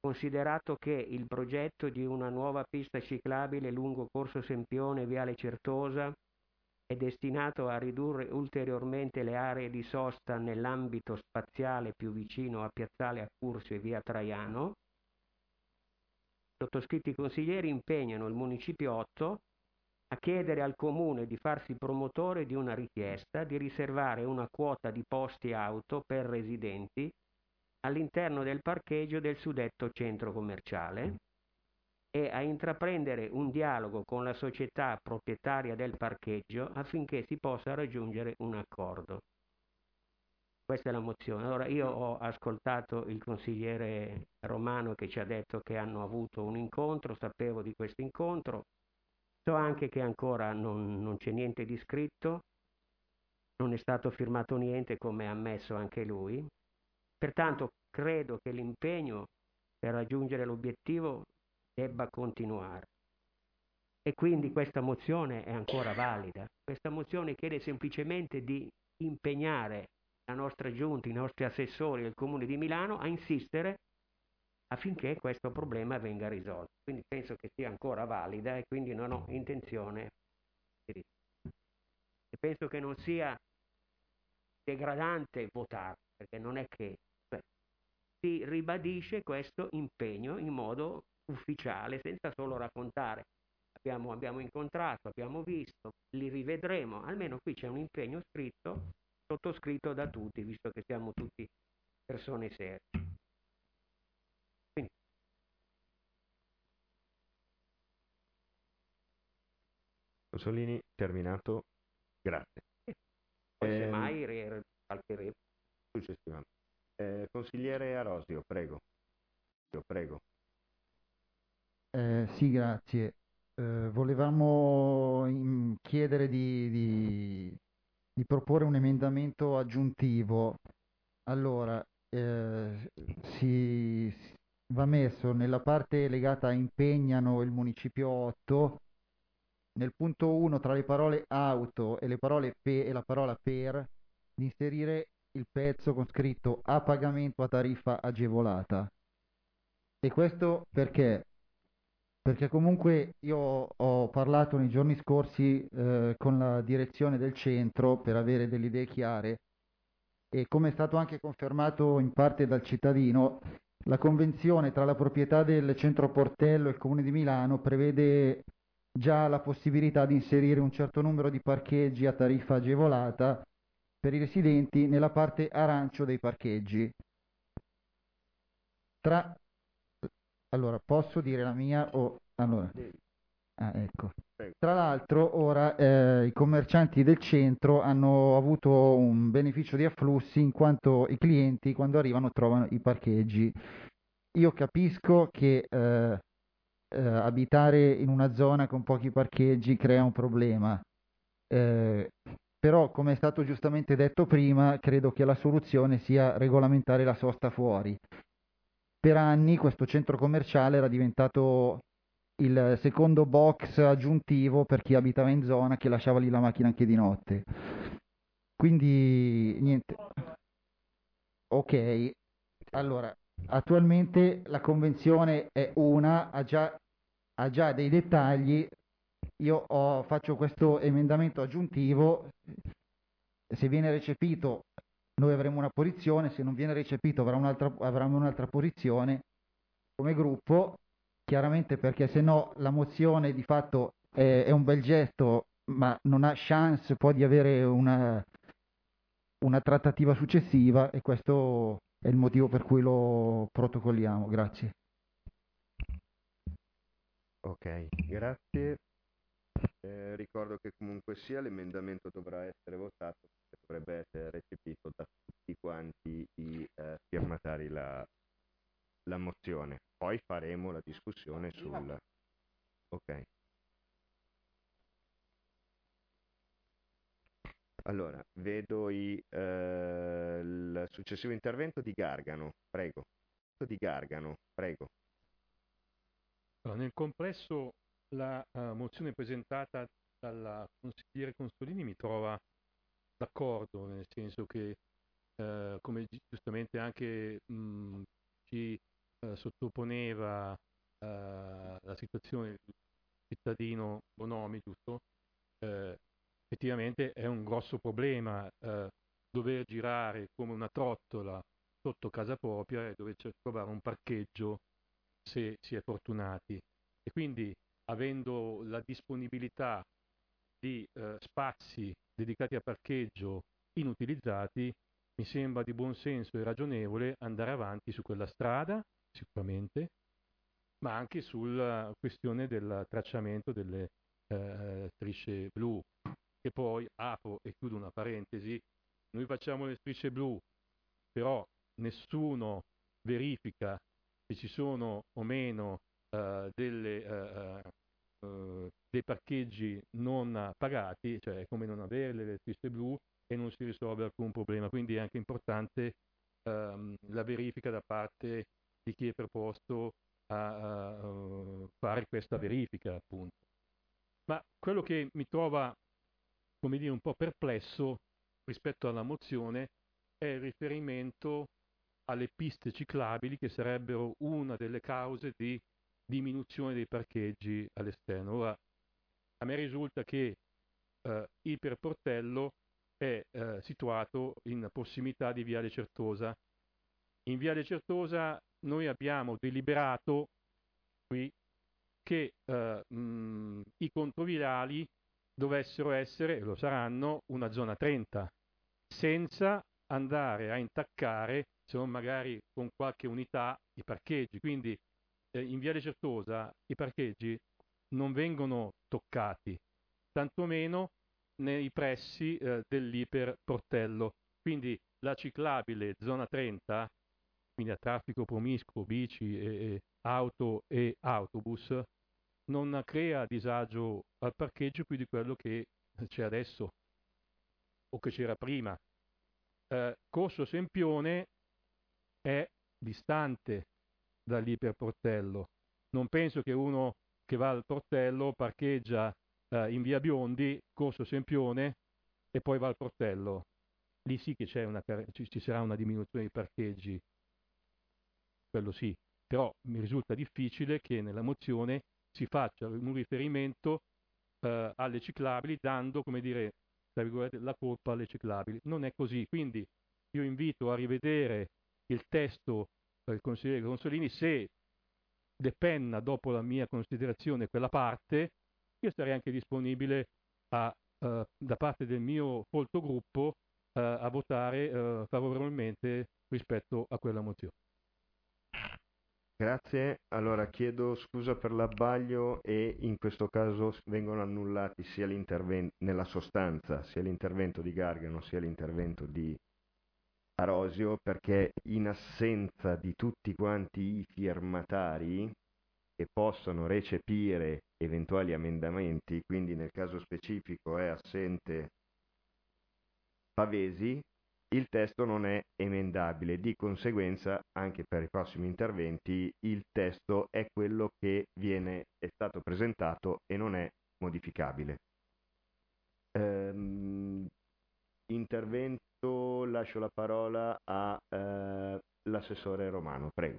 considerato che il progetto di una nuova pista ciclabile lungo Corso Sempione e Viale Certosa è destinato a ridurre ulteriormente le aree di sosta nell'ambito spaziale più vicino a Piazzale Accursio e Via Traiano. Sottoscritti consiglieri impegnano il Municipio 8 a chiedere al Comune di farsi promotore di una richiesta di riservare una quota di posti auto per residenti all'interno del parcheggio del suddetto centro commerciale e a intraprendere un dialogo con la società proprietaria del parcheggio affinché si possa raggiungere un accordo. Questa è la mozione. Allora, io ho ascoltato il consigliere Romano che ci ha detto che hanno avuto un incontro, sapevo di questo incontro, so anche che ancora non c'è niente di scritto, non è stato firmato niente, come ha ammesso anche lui. Pertanto credo che l'impegno per raggiungere l'obiettivo debba continuare. E quindi questa mozione è ancora valida. Questa mozione chiede semplicemente di impegnare la nostra giunta, i nostri assessori del Comune di Milano a insistere affinché questo problema venga risolto. Quindi penso che sia ancora valida e quindi non ho intenzione di e penso che non sia degradante votare, perché non è che si ribadisce questo impegno in modo ufficiale, senza solo raccontare abbiamo incontrato, abbiamo visto, li rivedremo, almeno qui c'è un impegno scritto, sottoscritto da tutti, visto che siamo tutti persone serie. Quindi, Mussolini, terminato. Grazie. poi semmai qualche Successivamente. Consigliere Arosio, prego. Prego. Sì, grazie. Volevamo chiedere di proporre un emendamento aggiuntivo. Allora, va messo nella parte legata a impegnano il Municipio 8, nel punto 1 tra le parole auto e le parole e la parola per, di inserire il pezzo con scritto a pagamento a tariffa agevolata. E questo perché? Perché comunque io ho parlato nei giorni scorsi con la direzione del centro per avere delle idee chiare e come è stato anche confermato in parte dal cittadino, la convenzione tra la proprietà del centro Portello e il Comune di Milano prevede già la possibilità di inserire un certo numero di parcheggi a tariffa agevolata per i residenti nella parte arancio dei parcheggi. Allora, posso dire la mia o... Allora, ecco. Tra l'altro, ora i commercianti del centro hanno avuto un beneficio di afflussi in quanto i clienti, quando arrivano, trovano i parcheggi. Io capisco che abitare in una zona con pochi parcheggi crea un problema, però, come è stato giustamente detto prima, credo che la soluzione sia regolamentare la sosta fuori. Per anni questo centro commerciale era diventato il secondo box aggiuntivo per chi abitava in zona, che lasciava lì la macchina anche di notte. Quindi, niente. Ok, allora, attualmente la convenzione è una, ha già dei dettagli. Io faccio questo emendamento aggiuntivo, se viene recepito noi avremo una posizione, se non viene recepito avremo un'altra posizione come gruppo, chiaramente, perché se no la mozione di fatto è un bel gesto, ma non ha chance poi di avere una trattativa successiva, e questo è il motivo per cui lo protocolliamo. Grazie. Ok, grazie. Ricordo che comunque sia l'emendamento dovrà essere votato, dovrebbe essere recepito da tutti quanti i firmatari la mozione. Poi faremo la discussione sul... Ok. Allora, vedo il successivo intervento di Gargano, prego. Di Gargano, prego. Allora, nel complesso la mozione presentata dalla consigliere Consolini mi trova d'accordo, nel senso che come giustamente anche ci sottoponeva la situazione del cittadino Bonomi, giusto? Effettivamente è un grosso problema dover girare come una trottola sotto casa propria e dover trovare un parcheggio se si è fortunati. E quindi, avendo la disponibilità di spazi dedicati a parcheggio inutilizzati, mi sembra di buon senso e ragionevole andare avanti su quella strada, sicuramente, ma anche sulla questione del tracciamento delle strisce blu, che poi, apro e chiudo una parentesi, noi facciamo le strisce blu, però nessuno verifica se ci sono o meno dei parcheggi non pagati, cioè è come non avere le strisce blu e non si risolve alcun problema. Quindi è anche importante la verifica da parte di chi è preposto a fare questa verifica, appunto. Ma quello che mi trova, come dire, un po' perplesso rispetto alla mozione è il riferimento alle piste ciclabili, che sarebbero una delle cause di diminuzione dei parcheggi all'esterno. Ora, a me risulta che Iperportello è situato in prossimità di Viale Certosa. In Viale Certosa noi abbiamo deliberato qui che i controviali dovessero essere, e lo saranno, una zona 30, senza andare a intaccare, se non magari con qualche unità, i parcheggi. Quindi in Viale Certosa i parcheggi non vengono toccati, tantomeno nei pressi dell'Iperportello. Quindi la ciclabile zona 30, quindi a traffico promiscuo, bici, auto e autobus, non crea disagio al parcheggio più di quello che c'è adesso o che c'era prima. Corso Sempione è distante dall'Iperportello. Non penso che uno che va al portello parcheggia in via Biondi, Corso Sempione, e poi va al portello. Lì sì che ci sarà una diminuzione dei parcheggi, quello sì, però mi risulta difficile che nella mozione si faccia un riferimento alle ciclabili, dando, come dire, tra virgolette, la colpa alle ciclabili. Non è così, quindi io invito a rivedere il testo del consigliere Consolini. Se depenna dopo la mia considerazione quella parte, io sarei anche disponibile da parte del mio folto gruppo a votare favorevolmente rispetto a quella mozione. Grazie, allora chiedo scusa per l'abbaglio e in questo caso vengono annullati sia l'intervento, nella sostanza, sia l'intervento di Gargano sia l'intervento di Arosio, perché in assenza di tutti quanti i firmatari che possono recepire eventuali emendamenti, quindi nel caso specifico è assente Pavesi, il testo non è emendabile. Di conseguenza, anche per i prossimi interventi, il testo è quello che è stato presentato e non è modificabile. Intervento, lascio la parola all'assessore Romano, prego.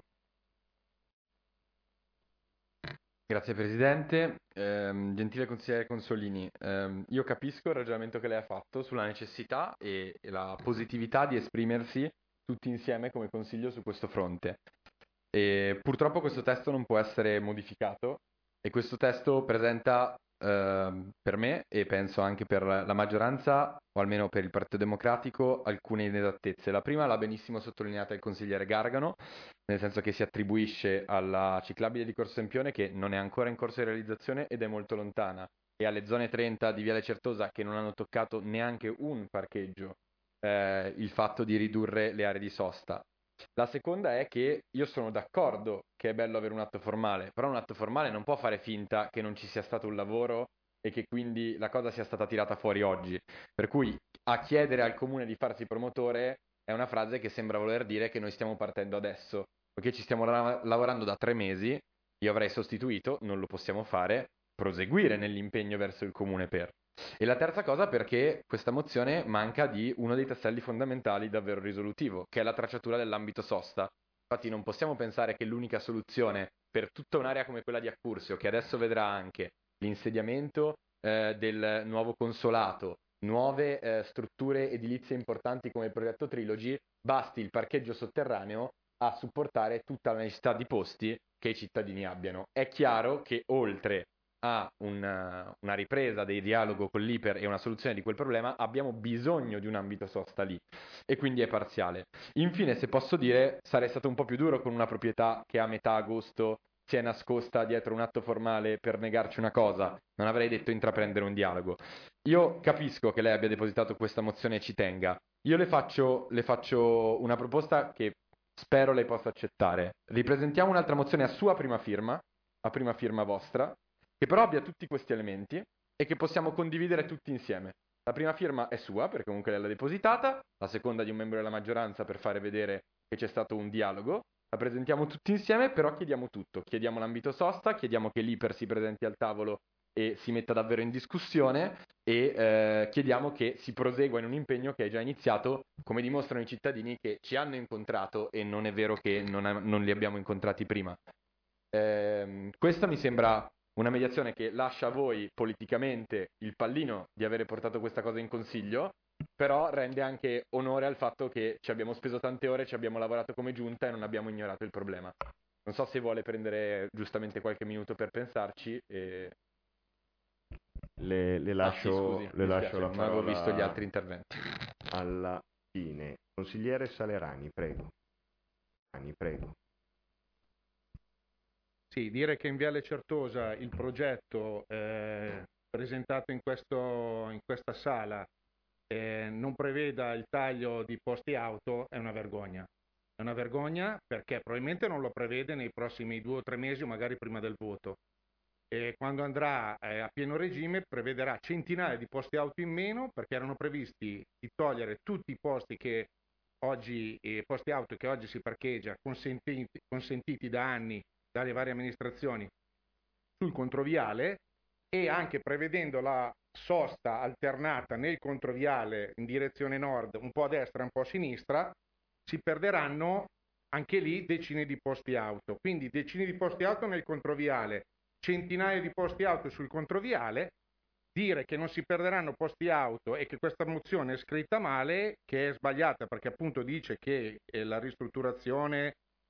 Grazie Presidente. Gentile consigliere Consolini, io capisco il ragionamento che lei ha fatto sulla necessità e la positività di esprimersi tutti insieme come Consiglio su questo fronte. E purtroppo questo testo non può essere modificato e questo testo presenta per me e penso anche per la maggioranza, o almeno per il Partito Democratico, alcune inesattezze. La prima l'ha benissimo sottolineata il consigliere Gargano, nel senso che si attribuisce alla ciclabile di Corso Sempione, che non è ancora in corso di realizzazione ed è molto lontana, e alle zone 30 di Viale Certosa, che non hanno toccato neanche un parcheggio, il fatto di ridurre le aree di sosta. La seconda è che io sono d'accordo che è bello avere un atto formale, però un atto formale non può fare finta che non ci sia stato un lavoro e che quindi la cosa sia stata tirata fuori oggi. Per cui a chiedere al comune di farsi promotore è una frase che sembra voler dire che noi stiamo partendo adesso, perché ci stiamo lavorando da 3 mesi, io avrei sostituito, non lo possiamo fare, proseguire nell'impegno verso il comune per. E la terza cosa perché questa mozione manca di uno dei tasselli fondamentali davvero risolutivo, che è la tracciatura dell'ambito sosta. Infatti non possiamo pensare che l'unica soluzione per tutta un'area come quella di Accursio, che adesso vedrà anche l'insediamento del nuovo consolato, nuove strutture edilizie importanti come il progetto Trilogy, basti il parcheggio sotterraneo a supportare tutta la necessità di posti che i cittadini abbiano. È chiaro che oltre a una ripresa del dialogo con l'Iper e una soluzione di quel problema abbiamo bisogno di un ambito sosta lì e quindi è parziale. Infine, se posso dire, sarei stato un po' più duro con una proprietà che a metà agosto si è nascosta dietro un atto formale per negarci una cosa, non avrei detto intraprendere un dialogo. Io capisco che lei abbia depositato questa mozione e ci tenga. Io le faccio una proposta che spero lei possa accettare. Ripresentiamo un'altra mozione a sua prima firma, a prima firma vostra, che però abbia tutti questi elementi e che possiamo condividere tutti insieme. La prima firma è sua, perché comunque lei l'ha depositata, la seconda di un membro della maggioranza per fare vedere che c'è stato un dialogo. La presentiamo tutti insieme, però chiediamo tutto. Chiediamo l'ambito sosta, chiediamo che l'Iper si presenti al tavolo e si metta davvero in discussione e chiediamo che si prosegua in un impegno che è già iniziato, come dimostrano i cittadini che ci hanno incontrato e non è vero che non li abbiamo incontrati prima. Questa mi sembra una mediazione che lascia a voi politicamente il pallino di avere portato questa cosa in consiglio, però rende anche onore al fatto che ci abbiamo speso tante ore, ci abbiamo lavorato come giunta e non abbiamo ignorato il problema. Non so se vuole prendere giustamente qualche minuto per pensarci. Le lascio, sì, scusi, le lascio la non avevo parola visto gli altri interventi. alla fine. Consigliere Salerani, prego. Prego. Sì, dire che in Viale Certosa il progetto presentato in questa sala non preveda il taglio di posti auto è una vergogna. È una vergogna perché probabilmente non lo prevede nei prossimi 2 o 3 mesi o magari prima del voto. E quando andrà a pieno regime prevederà centinaia di posti auto in meno perché erano previsti di togliere tutti i posti che oggi, posti auto che oggi si parcheggia consentiti da anni dalle varie amministrazioni sul controviale e anche prevedendo la sosta alternata nel controviale in direzione nord, un po' a destra e un po' a sinistra, si perderanno anche lì decine di posti auto. Quindi decine di posti auto nel controviale, centinaia di posti auto sul controviale. Dire che non si perderanno posti auto e che questa mozione è scritta male, che è sbagliata perché appunto dice che la ristrutturazione,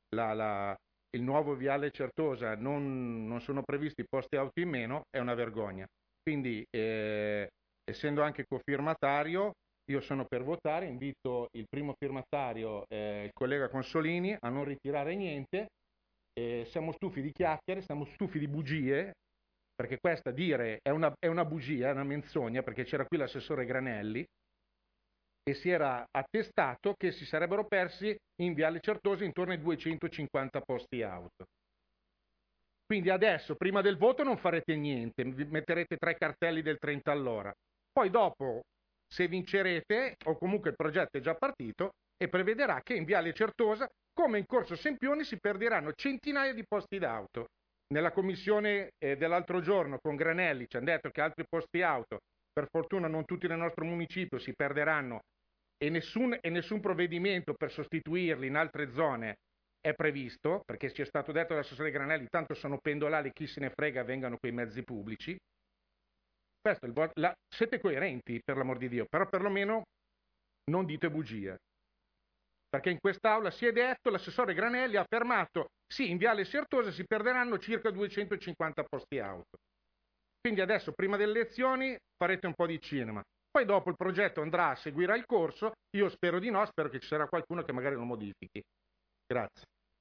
il nuovo viale Certosa non sono previsti posti auto in meno, è una vergogna. Quindi essendo anche cofirmatario io sono per votare, invito il primo firmatario, il collega Consolini, a non ritirare niente. Siamo stufi di chiacchiere, siamo stufi di bugie, perché questa dire è una bugia, è una menzogna, perché c'era qui l'assessore Granelli e si era attestato che si sarebbero persi in Viale Certosa intorno ai 250 posti auto. Quindi adesso, prima del voto, non farete niente, metterete 3 cartelli del 30 all'ora. Poi dopo, se vincerete, o comunque il progetto è già partito, e prevederà che in Viale Certosa, come in Corso Sempioni, si perderanno centinaia di posti d'auto. Nella commissione dell'altro giorno con Granelli ci hanno detto che altri posti auto, per fortuna non tutti nel nostro municipio, si perderanno e nessun provvedimento per sostituirli in altre zone è previsto, perché ci è stato detto dall'assessore Granelli, tanto sono pendolari, chi se ne frega, vengano quei mezzi pubblici. Questo siete coerenti, per l'amor di Dio, però perlomeno non dite bugie. Perché in quest'aula si è detto, l'assessore Granelli ha affermato, sì, in Viale Certosa si perderanno circa 250 posti auto. Quindi adesso, prima delle elezioni, farete un po' di cinema. Poi dopo il progetto seguirà il corso, io spero di no, spero che ci sarà qualcuno che magari lo modifichi. Grazie.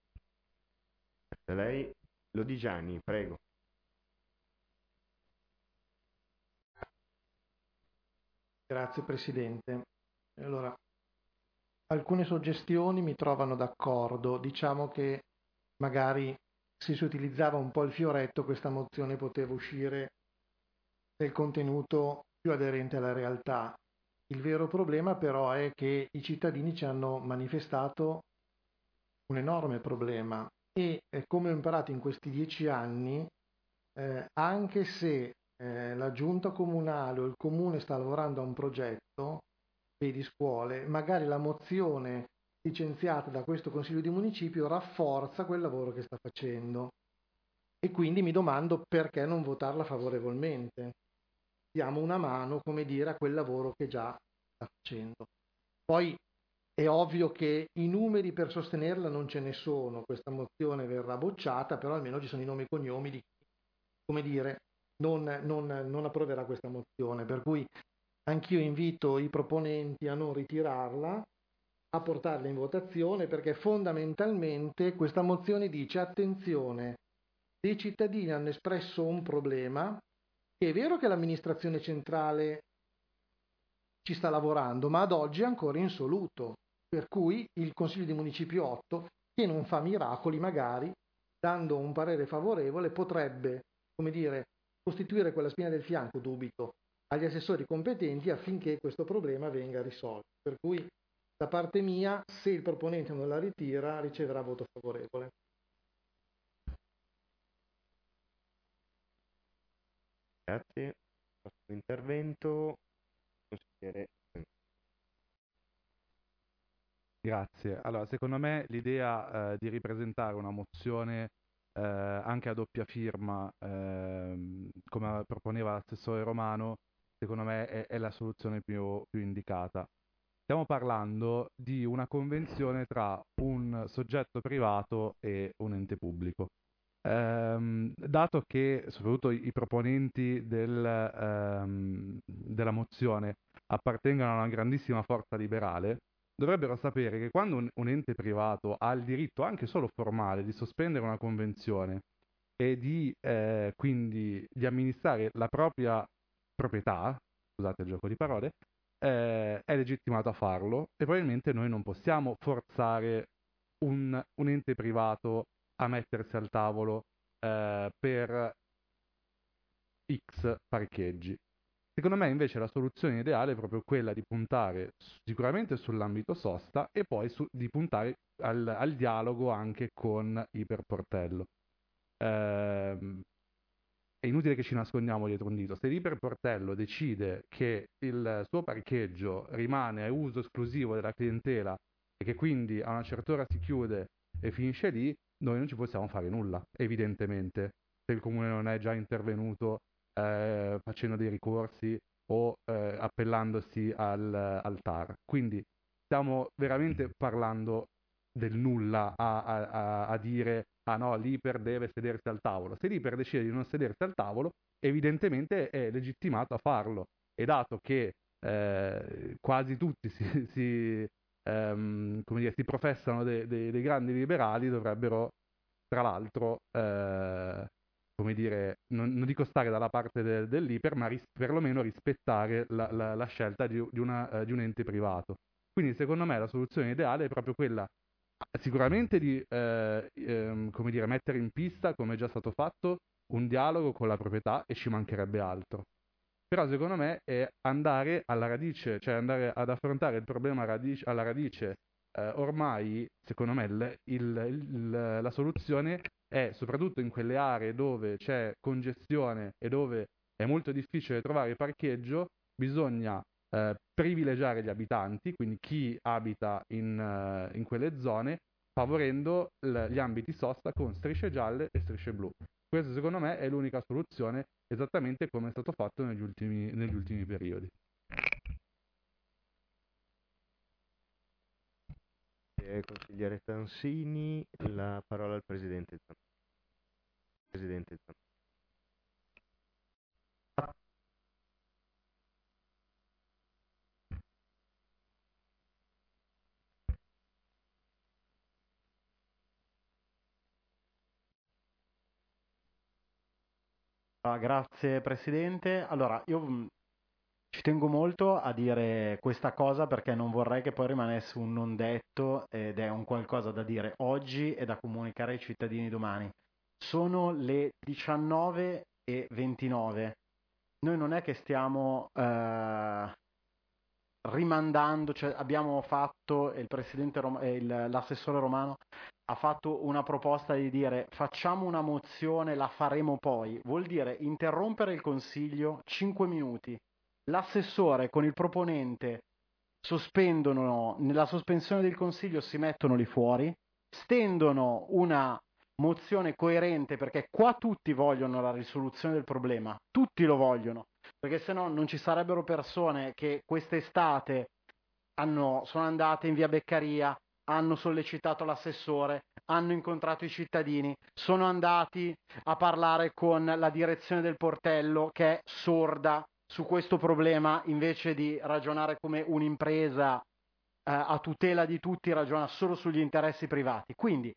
Lei, Lodigiani, prego. Grazie Presidente. Allora, alcune suggestioni mi trovano d'accordo. Diciamo che magari se si utilizzava un po' il fioretto questa mozione poteva uscire del contenuto più aderente alla realtà. Il vero problema però è che i cittadini ci hanno manifestato un enorme problema e come ho imparato in questi 10 anni, anche se la giunta comunale o il comune sta lavorando a un progetto, vedi scuole, magari la mozione licenziata da questo Consiglio di Municipio rafforza quel lavoro che sta facendo. E quindi mi domando perché non votarla favorevolmente. Diamo una mano, come dire, a quel lavoro che già sta facendo. Poi è ovvio che i numeri per sostenerla non ce ne sono, questa mozione verrà bocciata, però almeno ci sono i nomi e cognomi di chi, come dire, non approverà questa mozione. Per cui anch'io invito i proponenti a non ritirarla, a portarla in votazione, perché fondamentalmente questa mozione dice attenzione, dei cittadini hanno espresso un problema, che è vero che l'amministrazione centrale ci sta lavorando, ma ad oggi è ancora insoluto, per cui il Consiglio di Municipio 8, che non fa miracoli magari, dando un parere favorevole, potrebbe, come dire, costituire quella spina del fianco, dubito, agli assessori competenti affinché questo problema venga risolto. Per cui, da parte mia, se il proponente non la ritira, riceverà voto favorevole. Grazie. Prossimo intervento, consigliere. Grazie. Allora, secondo me l'idea di ripresentare una mozione anche a doppia firma, come proponeva l'assessore Romano, secondo me è la soluzione più indicata. Stiamo parlando di una convenzione tra un soggetto privato e un ente pubblico. Dato che soprattutto i proponenti della mozione appartengono a una grandissima forza liberale, dovrebbero sapere che quando un ente privato ha il diritto, anche solo formale, di sospendere una convenzione e quindi di amministrare la propria proprietà, scusate il gioco di parole, è legittimato a farlo e probabilmente noi non possiamo forzare un ente privato a mettersi al tavolo per X parcheggi. Secondo me invece la soluzione ideale è proprio quella di puntare sicuramente sull'ambito sosta e poi di puntare al dialogo anche con Iperportello. È inutile che ci nascondiamo dietro un dito. Se l'Iperportello decide che il suo parcheggio rimane a uso esclusivo della clientela e che quindi a una certa ora si chiude e finisce lì, noi non ci possiamo fare nulla, evidentemente, se il comune non è già intervenuto facendo dei ricorsi o appellandosi al TAR. Quindi stiamo veramente parlando del nulla a dire ah no, l'Iper deve sedersi al tavolo. Se l'Iper decide di non sedersi al tavolo, evidentemente è legittimato a farlo. E dato che quasi tutti come dire, si professano dei grandi liberali, dovrebbero tra l'altro come dire, non dico stare dalla parte dell'Iper, ma perlomeno rispettare la scelta di un ente privato. Quindi secondo me la soluzione ideale è proprio quella sicuramente di come dire, mettere in pista, come è già stato fatto, un dialogo con la proprietà e ci mancherebbe altro. Però secondo me è andare alla radice, cioè andare ad affrontare il problema alla radice. Ormai, secondo me, la soluzione è, soprattutto in quelle aree dove c'è congestione e dove è molto difficile trovare parcheggio, bisogna privilegiare gli abitanti, quindi chi abita in quelle zone, favorendo gli ambiti sosta con strisce gialle e strisce blu. Questa secondo me è l'unica soluzione, esattamente come è stato fatto negli ultimi periodi. Consigliere Tansini, la parola al Presidente Zanon. Presidente Zanon. Grazie Presidente. Allora, io ci tengo molto a dire questa cosa perché non vorrei che poi rimanesse un non detto ed è un qualcosa da dire oggi e da comunicare ai cittadini domani. Sono le 19:29. Noi non è che stiamo rimandando, cioè abbiamo fatto, il Presidente l'assessore Romano ha fatto una proposta di dire facciamo una mozione, la faremo poi. Vuol dire interrompere il Consiglio 5 minuti. L'assessore con il proponente sospendono, nella sospensione del Consiglio si mettono lì fuori, stendono una mozione coerente, perché qua tutti vogliono la risoluzione del problema, tutti lo vogliono, perché se no non ci sarebbero persone che quest'estate sono andate in via Beccaria, hanno sollecitato l'assessore, hanno incontrato i cittadini, sono andati a parlare con la direzione del Portello, che è sorda su questo problema, invece di ragionare come un'impresa a tutela di tutti, ragiona solo sugli interessi privati. Quindi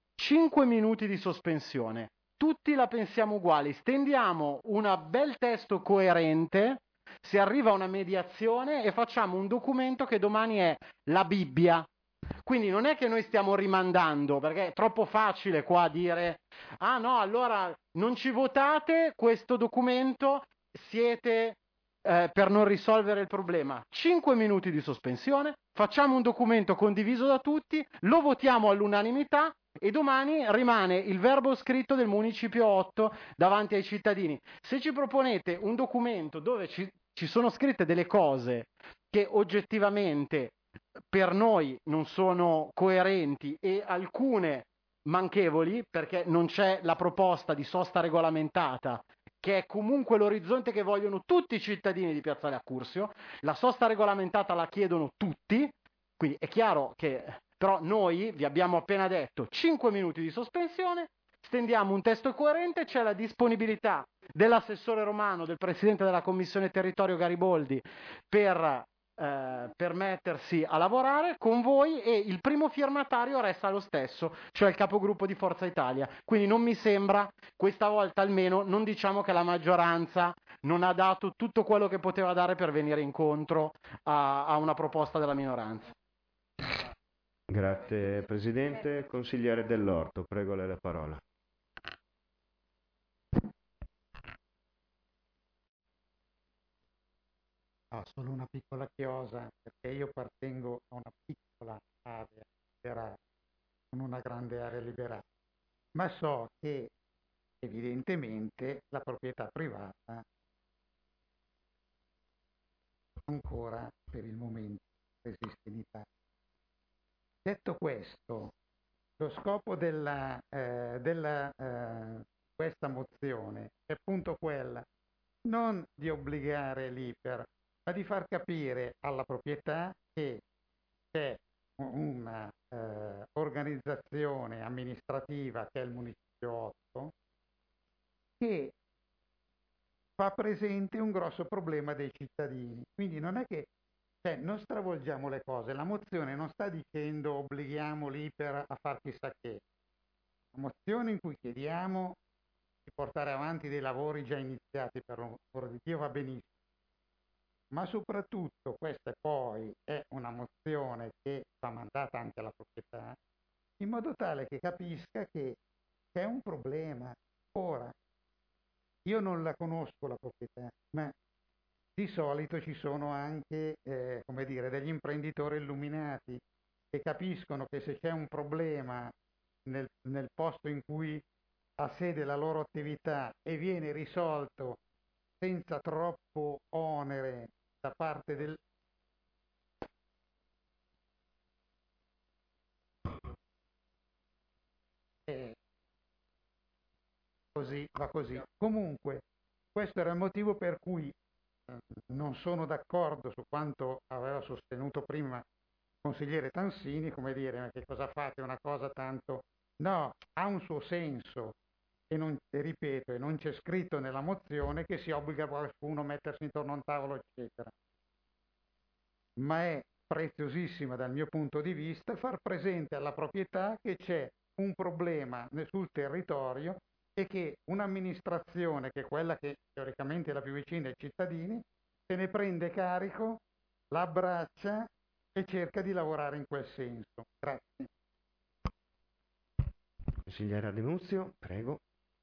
5 minuti di sospensione, tutti la pensiamo uguali, stendiamo un bel testo coerente, si arriva a una mediazione e facciamo un documento che domani è la Bibbia. Quindi non è che noi stiamo rimandando, perché è troppo facile qua dire ah no, allora non ci votate questo documento, siete per non risolvere il problema. 5 minuti di sospensione, facciamo un documento condiviso da tutti, lo votiamo all'unanimità e domani rimane il verbo scritto del Municipio 8 davanti ai cittadini. Se ci proponete un documento dove ci sono scritte delle cose che oggettivamente per noi non sono coerenti e alcune manchevoli, perché non c'è la proposta di sosta regolamentata, che è comunque l'orizzonte che vogliono tutti i cittadini di Piazzale Accursio, la sosta regolamentata la chiedono tutti, quindi è chiaro che però noi vi abbiamo appena detto 5 minuti di sospensione, stendiamo un testo coerente, c'è la disponibilità dell'assessore Romano, del presidente della commissione territorio Gariboldi per mettersi a lavorare con voi e il primo firmatario resta lo stesso, cioè il capogruppo di Forza Italia. Quindi non mi sembra, questa volta almeno, non diciamo che la maggioranza non ha dato tutto quello che poteva dare per venire incontro a una proposta della minoranza. Grazie Presidente. Consigliere Dell'Orto, prego lei la parola. Ho solo una piccola chiosa, perché io appartengo a una piccola area liberale, non una grande area liberale, ma so che evidentemente la proprietà privata ancora per il momento esiste in Italia. Detto questo, lo scopo questa mozione è appunto quella non di obbligare l'IPER, ma di far capire alla proprietà che c'è una organizzazione amministrativa che è il Municipio 8 che fa presente un grosso problema dei cittadini. Quindi non è che non stravolgiamo le cose, la mozione non sta dicendo obblighiamo l'IPER a far chissà che, la mozione in cui chiediamo di portare avanti dei lavori già iniziati per l'amor di Dio va benissimo, ma soprattutto questa poi è una mozione che va mandata anche alla proprietà in modo tale che capisca che c'è un problema. Ora, io non la conosco la proprietà, ma di solito ci sono anche come dire, degli imprenditori illuminati che capiscono che se c'è un problema nel posto in cui ha sede la loro attività e viene risolto senza troppo onere da parte del così, va così. Comunque, questo era il motivo per cui non sono d'accordo su quanto aveva sostenuto prima il consigliere Tansini, come dire, ma che cosa fate una cosa tanto... No, ha un suo senso e ripeto, e non c'è scritto nella mozione che si obbliga qualcuno a mettersi intorno a un tavolo, eccetera. Ma è preziosissima dal mio punto di vista far presente alla proprietà che c'è un problema sul territorio e che un'amministrazione, che è quella che teoricamente è la più vicina ai cittadini, se ne prende carico, la abbraccia e cerca di lavorare in quel senso. Grazie. Consigliere Denunzio, prego.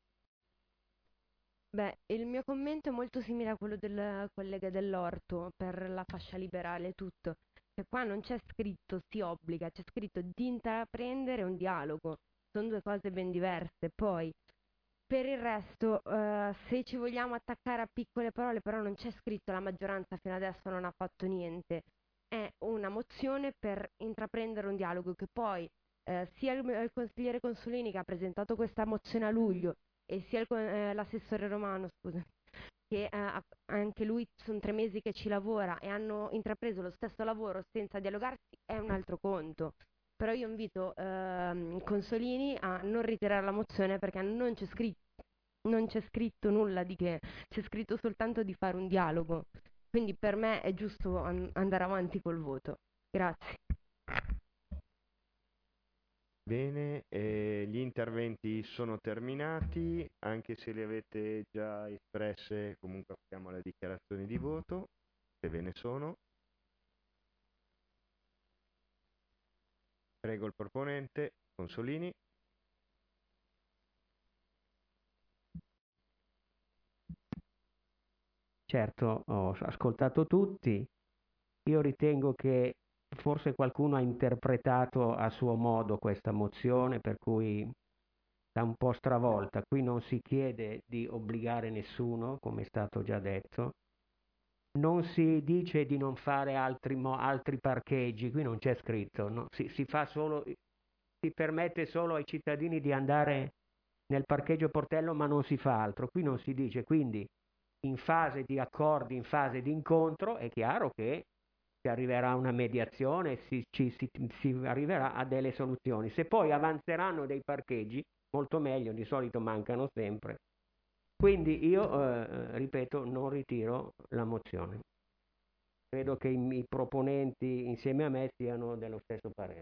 Beh, il mio commento è molto simile a quello del collega Dell'Orto per la fascia liberale e tutto. Che qua non c'è scritto si obbliga, c'è scritto di intraprendere un dialogo. Sono due cose ben diverse. Poi, per il resto, se ci vogliamo attaccare a piccole parole, però non c'è scritto la maggioranza fino adesso non ha fatto niente. è una mozione per intraprendere un dialogo che poi sia il consigliere Consolini che ha presentato questa mozione a luglio e sia l'assessore Romano, scusa, che anche lui sono 3 mesi che ci lavora e hanno intrapreso lo stesso lavoro senza dialogarsi, è un altro conto. Però io invito Consolini a non ritirare la mozione perché non c'è scritto nulla di che, c'è scritto soltanto di fare un dialogo. Quindi per me è giusto andare avanti col voto. Grazie. Bene, gli interventi sono terminati, anche se li avete già espresse, comunque passiamo alle dichiarazioni di voto, se ve ne sono. Prego il proponente, Consolini. Certo, ho ascoltato tutti. Io ritengo che forse qualcuno ha interpretato a suo modo questa mozione, per cui sta un po' stravolta. Qui non si chiede di obbligare nessuno, come è stato già detto. Non si dice di non fare altri parcheggi, qui non c'è scritto, no? Si permette solo ai cittadini di andare nel parcheggio Portello, ma non si fa altro. Qui non si dice, quindi in fase di accordi, in fase di incontro, è chiaro che si arriverà a una mediazione, si arriverà a delle soluzioni. Se poi avanzeranno dei parcheggi, molto meglio, di solito mancano sempre. Quindi io, ripeto, non ritiro la mozione. Credo che i proponenti insieme a me siano dello stesso parere.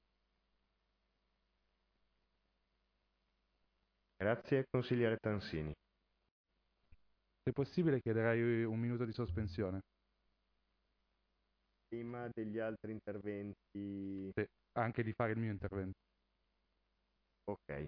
Grazie, consigliere Tansini. Se possibile chiederei un minuto di sospensione. Prima degli altri interventi. Sì, anche di fare il mio intervento. Ok.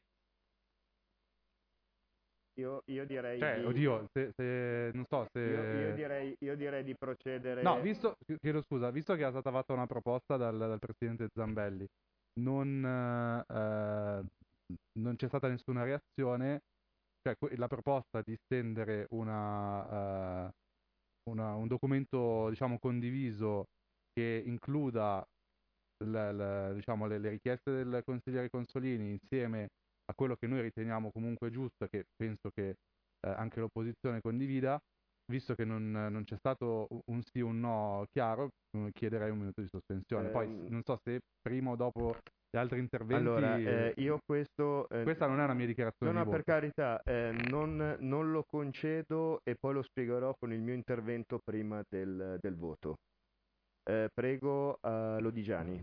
Io direi oddio, non so se... Io direi di procedere... No, chiedo scusa, visto che è stata fatta una proposta dal presidente Zambelli, non c'è stata nessuna reazione, cioè la proposta di stendere un documento, diciamo, condiviso che includa diciamo, le richieste del consigliere Consolini insieme a quello che noi riteniamo comunque giusto e che penso che anche l'opposizione condivida, visto che non c'è stato un sì o un no chiaro, chiederei un minuto di sospensione. Poi non so se prima o dopo gli altri interventi... Allora, io questo... questa non è una mia dichiarazione di no, voto. per carità, non lo concedo e poi lo spiegherò con il mio intervento prima del voto. Prego, Lodigiani.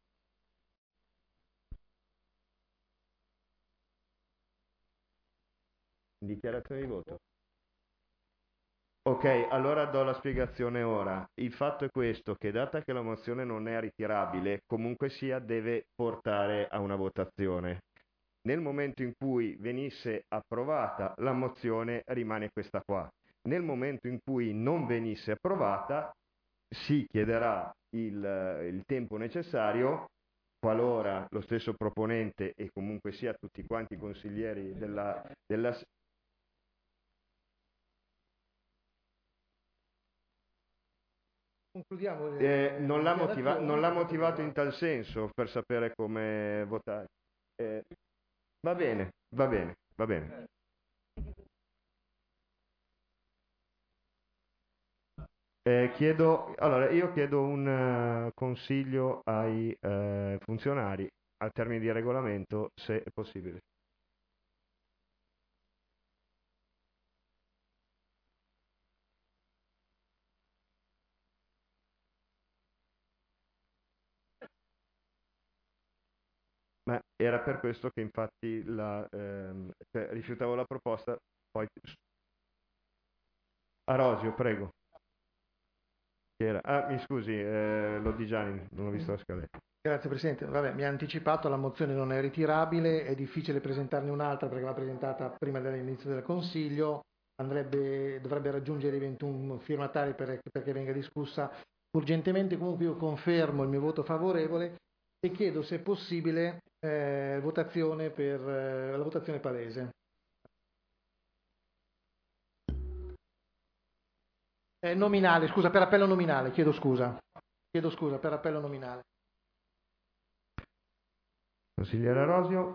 Dichiarazione di voto. Ok, allora do la spiegazione ora. Il fatto è questo, che data che la mozione non è ritirabile, comunque sia deve portare a una votazione. Nel momento in cui venisse approvata, la mozione rimane questa qua. Nel momento in cui non venisse approvata, si chiederà il tempo necessario, qualora lo stesso proponente e comunque sia tutti quanti i consiglieri della Concludiamo. Non l'ha motivato in tal senso per sapere come votare. Va bene, va bene, va bene. Io chiedo un consiglio ai funzionari al termine di regolamento, se è possibile. Ma era per questo che infatti rifiutavo la proposta, poi... Arosio, prego. Mi scusi, Lodigiani, non ho visto la scaletta. Grazie Presidente. Vabbè, mi ha anticipato, la mozione non è ritirabile, è difficile presentarne un'altra perché va presentata prima dell'inizio del Consiglio, dovrebbe raggiungere i 21 firmatari perché venga discussa urgentemente. Comunque io confermo il mio voto favorevole e chiedo, se è possibile, votazione per la votazione palese. Nominale, scusa, per appello nominale, chiedo scusa. Chiedo scusa, per appello nominale. Consigliere Rosio.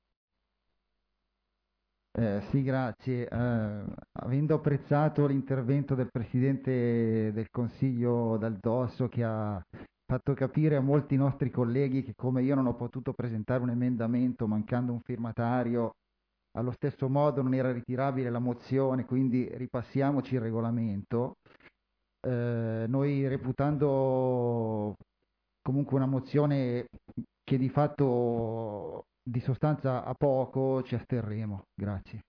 Sì, grazie. Avendo apprezzato l'intervento del Presidente del Consiglio Dal Dosso, che ha fatto capire a molti nostri colleghi che come io non ho potuto presentare un emendamento mancando un firmatario, allo stesso modo non era ritirabile la mozione, quindi ripassiamoci il regolamento. Noi reputando comunque una mozione che di fatto di sostanza ha poco, ci asterremo. Grazie.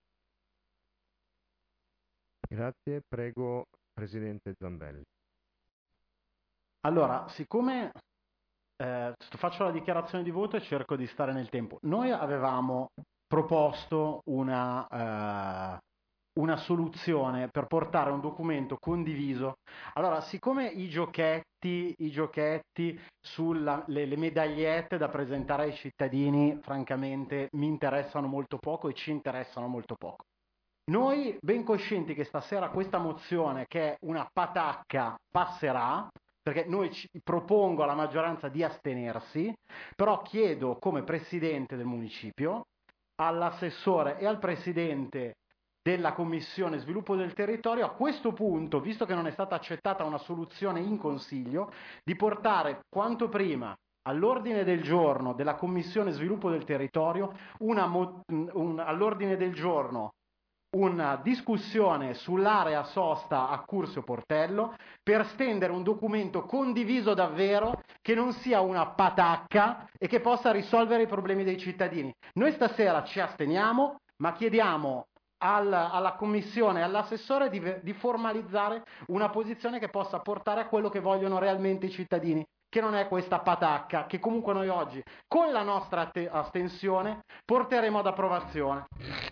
Grazie, prego Presidente Zambelli. Allora, siccome faccio la dichiarazione di voto e cerco di stare nel tempo, noi avevamo proposto una soluzione per portare un documento condiviso. Allora, siccome i giochetti sulle le medagliette da presentare ai cittadini, francamente, mi interessano molto poco e ci interessano molto poco. Noi, ben coscienti che stasera questa mozione, che è una patacca, passerà, perché propongo alla maggioranza di astenersi, però chiedo come presidente del municipio, all'assessore e al presidente della Commissione Sviluppo del Territorio, a questo punto, visto che non è stata accettata una soluzione in Consiglio, di portare quanto prima all'ordine del giorno della Commissione Sviluppo del Territorio all'ordine del giorno una discussione sull'area sosta a Curzio Portello per stendere un documento condiviso davvero, che non sia una patacca e che possa risolvere i problemi dei cittadini. Noi stasera ci asteniamo, ma chiediamo alla Commissione e all'assessore di formalizzare una posizione che possa portare a quello che vogliono realmente i cittadini, che non è questa patacca, che comunque noi oggi, con la nostra astensione, porteremo ad approvazione.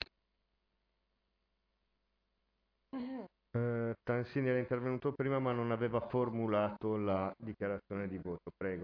Tansini era intervenuto prima ma non aveva formulato la dichiarazione di voto. Prego.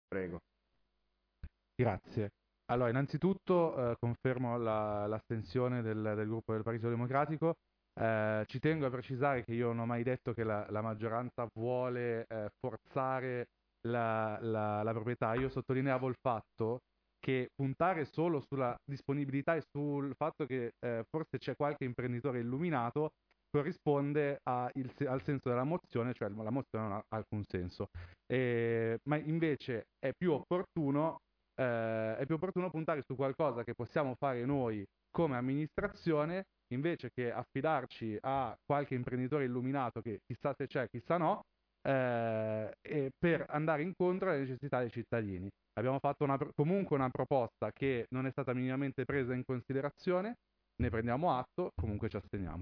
Grazie. Allora, innanzitutto confermo l'astensione del gruppo del Partito Democratico. Ci tengo a precisare che io non ho mai detto che la maggioranza vuole forzare la proprietà. Io sottolineavo il fatto che puntare solo sulla disponibilità e sul fatto che forse c'è qualche imprenditore illuminato corrisponde al senso della mozione, cioè la mozione non ha alcun senso. Ma invece è più opportuno puntare su qualcosa che possiamo fare noi come amministrazione, invece che affidarci a qualche imprenditore illuminato che chissà se c'è, chissà no, per andare incontro alle necessità dei cittadini. Abbiamo fatto comunque una proposta che non è stata minimamente presa in considerazione, ne prendiamo atto, comunque ci asteniamo.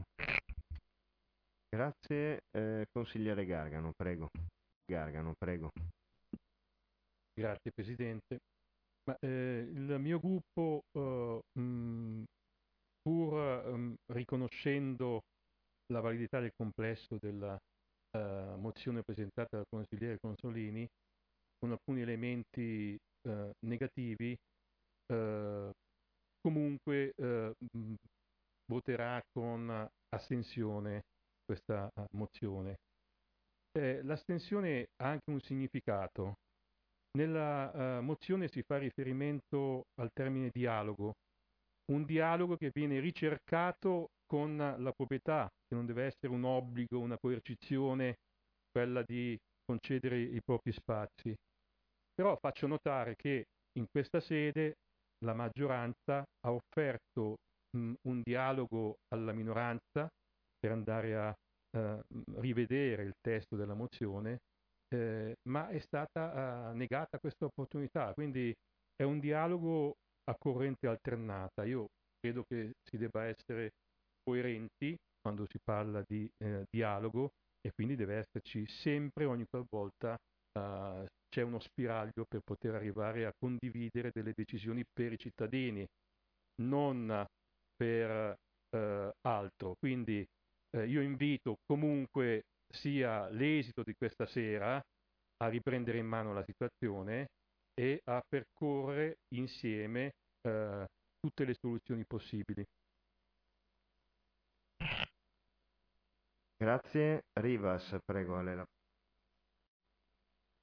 Grazie, consigliere Gargano, prego. Grazie Presidente. Il mio gruppo, pur riconoscendo la validità del complesso della mozione presentata dal consigliere Consolini, con alcuni elementi negativi, comunque voterà con astensione questa mozione. L'astensione ha anche un significato. Nella mozione si fa riferimento al termine dialogo, un dialogo che viene ricercato con la proprietà, che non deve essere un obbligo, una coercizione, quella di concedere i propri spazi. Però faccio notare che in questa sede la maggioranza ha offerto un dialogo alla minoranza per andare a rivedere il testo della mozione, ma è stata negata questa opportunità, quindi è un dialogo a corrente alternata. Io credo che si debba essere coerenti quando si parla di dialogo, e quindi deve esserci sempre, ogni qualvolta c'è uno spiraglio per poter arrivare a condividere delle decisioni per i cittadini, non per altro. Quindi io invito comunque sia l'esito di questa sera a riprendere in mano la situazione e a percorrere insieme tutte le soluzioni possibili. Grazie. Rivas, prego.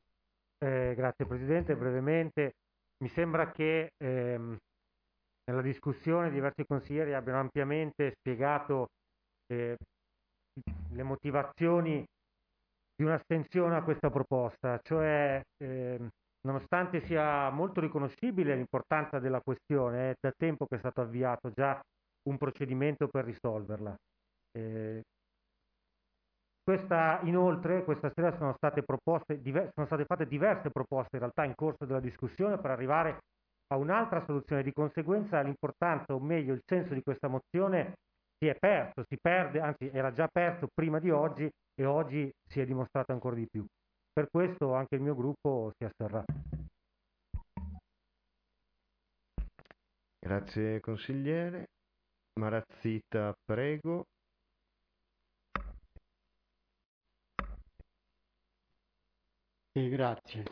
Grazie Presidente, brevemente. Mi sembra che nella discussione diversi consiglieri abbiano ampiamente spiegato le motivazioni di un'astensione a questa proposta, cioè nonostante sia molto riconoscibile l'importanza della questione, è da tempo che è stato avviato già un procedimento per risolverla. Inoltre, questa sera sono state fatte diverse proposte in realtà in corso della discussione per arrivare a un'altra soluzione. Di conseguenza l'importanza, o meglio il senso di questa mozione si è perso, si perde, anzi era già perso prima di oggi e oggi si è dimostrato ancora di più. Per questo anche il mio gruppo si asterrà. Grazie consigliere. Marazzita, prego. Sì, grazie.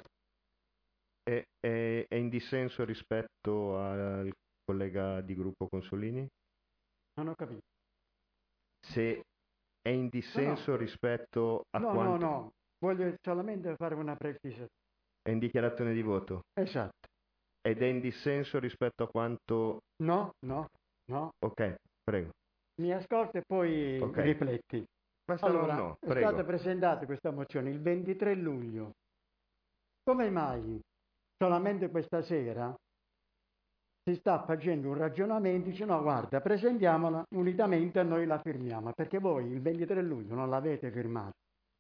È in dissenso rispetto al collega di gruppo Consolini? Non ho capito. Se è in dissenso rispetto a quanto... No, voglio solamente fare una precisazione. È in dichiarazione di voto? Esatto. Ed è in dissenso rispetto a quanto... No. Ok, prego. Mi ascolti e poi rifletti. Allora, no, è stata presentata questa mozione il 23 luglio. Come mai solamente questa sera si sta facendo un ragionamento, dice no, guarda, presentiamola unitamente e noi la firmiamo, perché voi il 23 luglio non l'avete firmata.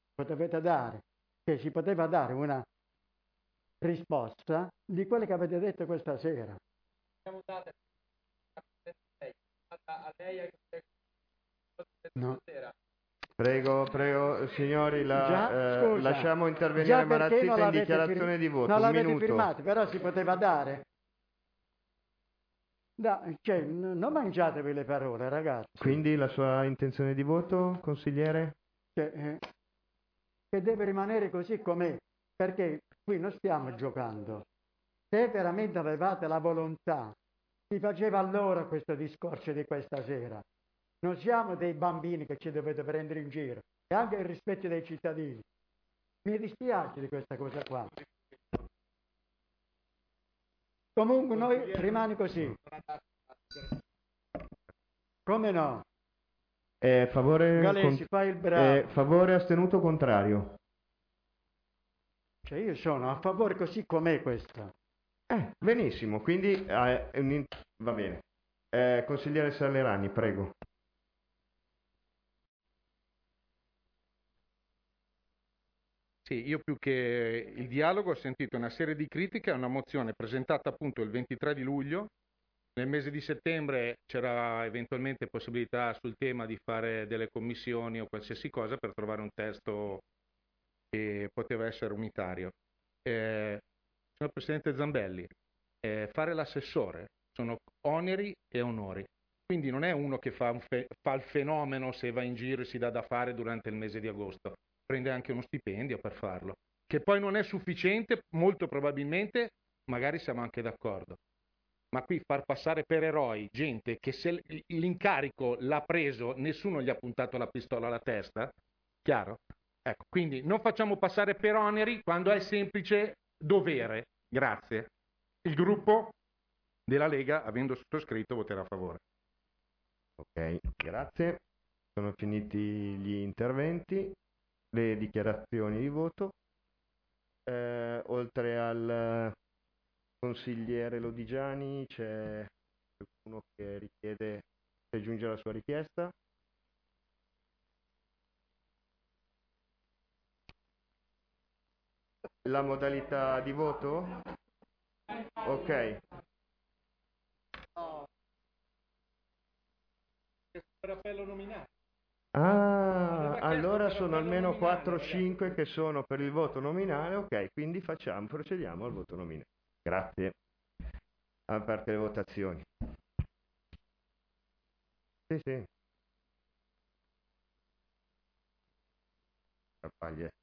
Si poteva dare una risposta di quello che avete detto questa sera. No. Prego, signori, lasciamo intervenire Marazzita in dichiarazione di voto. Non un l'avete minuto. firmato, però si poteva dare. Non mangiatevi le parole, ragazzi. Quindi la sua intenzione di voto, consigliere? Che deve rimanere così com'è, perché qui non stiamo giocando. Se veramente avevate la volontà, si faceva allora questo discorso di questa sera. Non siamo dei bambini che ci dovete prendere in giro, e anche il rispetto dei cittadini. Mi dispiace di questa cosa qua. Comunque noi rimane così. Come no? Galesi, fai il bravo. Favore astenuto contrario. Cioè io sono a favore così com'è questa. Benissimo, quindi va bene. Consigliere Salerani, prego. Sì, io più che il dialogo ho sentito una serie di critiche a una mozione presentata appunto il 23 di luglio. Nel mese di settembre c'era eventualmente possibilità sul tema di fare delle commissioni o qualsiasi cosa per trovare un testo che poteva essere unitario. Signor Presidente Zambelli, fare l'assessore sono oneri e onori. Quindi non è uno che fa il fenomeno se va in giro e si dà da fare durante il mese di agosto. Prende anche uno stipendio per farlo, che poi non è sufficiente, molto probabilmente, magari siamo anche d'accordo. Ma qui far passare per eroi gente che se l'incarico l'ha preso, nessuno gli ha puntato la pistola alla testa, chiaro? Ecco, quindi non facciamo passare per oneri quando è semplice dovere. Grazie. Il gruppo della Lega, avendo sottoscritto, voterà a favore. Ok, grazie. Sono finiti gli interventi. Le dichiarazioni di voto. Oltre al consigliere Lodigiani c'è qualcuno che richiede di aggiungere la sua richiesta? La modalità di voto? Ok. Per appello nominale. Allora sono almeno 4 o 5 che sono per il voto nominale, ok, quindi procediamo al voto nominale. Grazie. Aperte le votazioni. Sì. Campagna.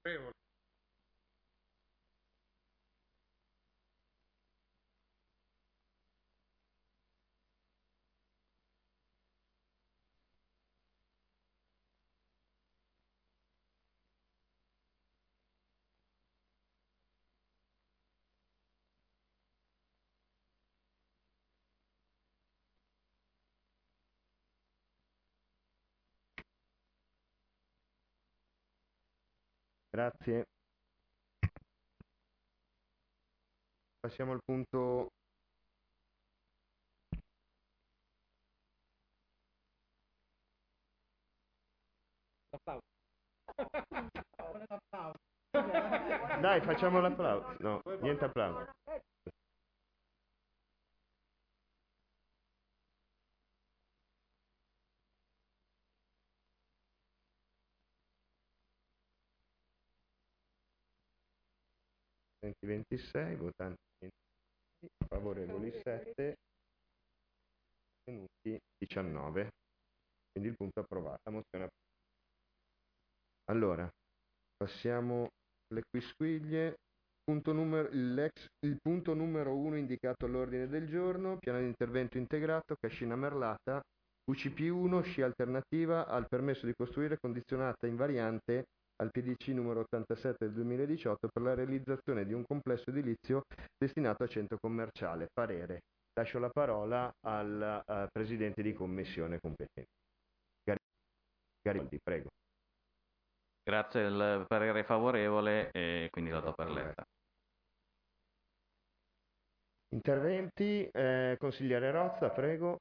Favorevole. Grazie. Passiamo al punto Dai, facciamo l'applauso. No, niente applauso. Presenti 26, votanti 26, favorevoli 7, astenuti 19. Quindi il punto è approvato. La mozione è approvata. Allora, passiamo alle quisquiglie. Il punto numero 1 indicato all'ordine del giorno, piano di intervento integrato, Cascina Merlata, UCP1, scia alternativa al permesso di costruire condizionata invariante al PDC numero 87 del 2018 per la realizzazione di un complesso edilizio destinato a centro commerciale. Parere. Lascio la parola al Presidente di Commissione competente. Garibaldi, prego. Grazie, il parere è favorevole e quindi la do per letta. Interventi, consigliere Rozza, prego.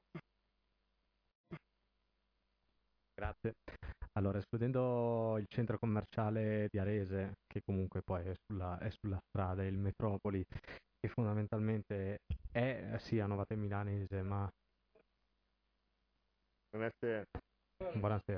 Grazie. Allora, escludendo il centro commerciale di Arese, che comunque poi è sulla strada, e il Metropoli, che fondamentalmente è sì a Novate Milanese, ma... Buonasera. Buonasera.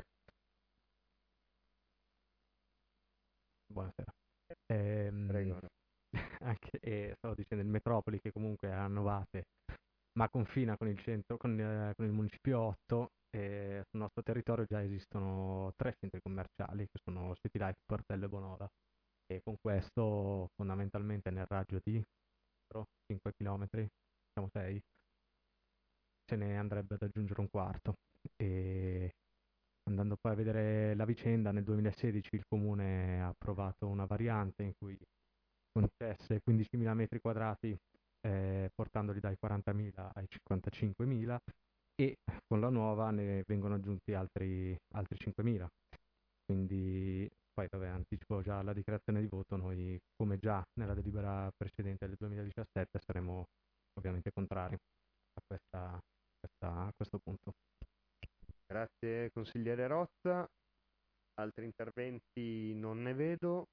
Buonasera. Prego. Stavo dicendo il Metropoli, che comunque è a Novate, ma confina con il centro, con il municipio 8. Sul nostro territorio già esistono 3 centri commerciali che sono City Life, Portello e Bonora, e con questo fondamentalmente nel raggio di 5 km, diciamo 6, se ne andrebbe ad aggiungere un quarto. E andando poi a vedere la vicenda, nel 2016 il comune ha approvato una variante in cui concesse 15.000 metri quadrati, portandoli dai 40.000 ai 55.000, e con la nuova ne vengono aggiunti altri 5.000. Quindi poi vabbè, anticipo già la dichiarazione di voto: noi, come già nella delibera precedente del 2017, saremo ovviamente contrari a questo punto. Grazie consigliere Rozza. Altri interventi non ne vedo.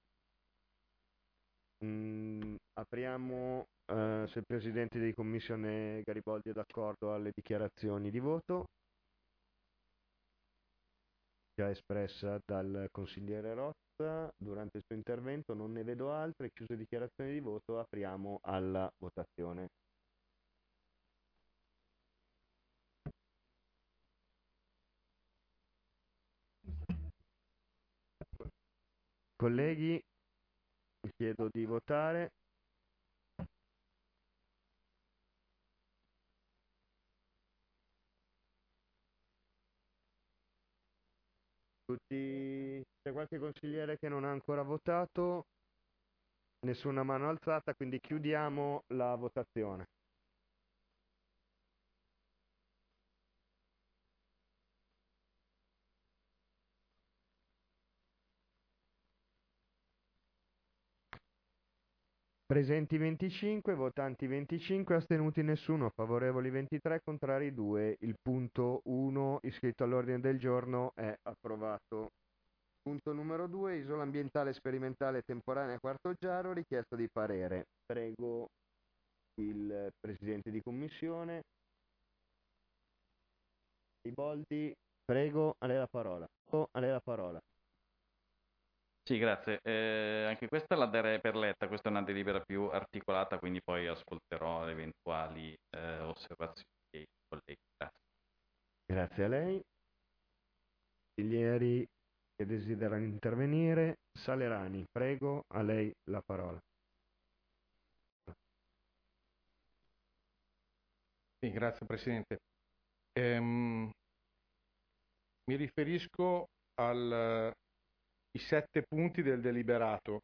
Apriamo, se il Presidente di Commissione Garibaldi è d'accordo, alle dichiarazioni di voto già espressa dal consigliere Rozza durante il suo intervento. Non ne vedo altre. Chiuse dichiarazioni di voto, apriamo alla votazione. Colleghi, vi chiedo di votare. C'è qualche consigliere che non ha ancora votato? Nessuna mano alzata, quindi chiudiamo la votazione. Presenti 25, votanti 25, astenuti nessuno, favorevoli 23, contrari 2. Il punto 1 iscritto all'ordine del giorno è approvato. Punto numero 2, isola ambientale sperimentale temporanea Quartoggiaro, richiesta di parere. Prego il Presidente di Commissione. Garibaldi, prego, a lei la parola. A lei la parola. Sì, grazie. Anche questa la darei per letta, questa è una delibera più articolata, quindi poi ascolterò le eventuali osservazioni dei colleghi. Grazie. Grazie a lei. Consiglieri che desiderano intervenire. Salerani, prego, a lei la parola. Sì, grazie Presidente. Mi riferisco ai 7 punti del deliberato.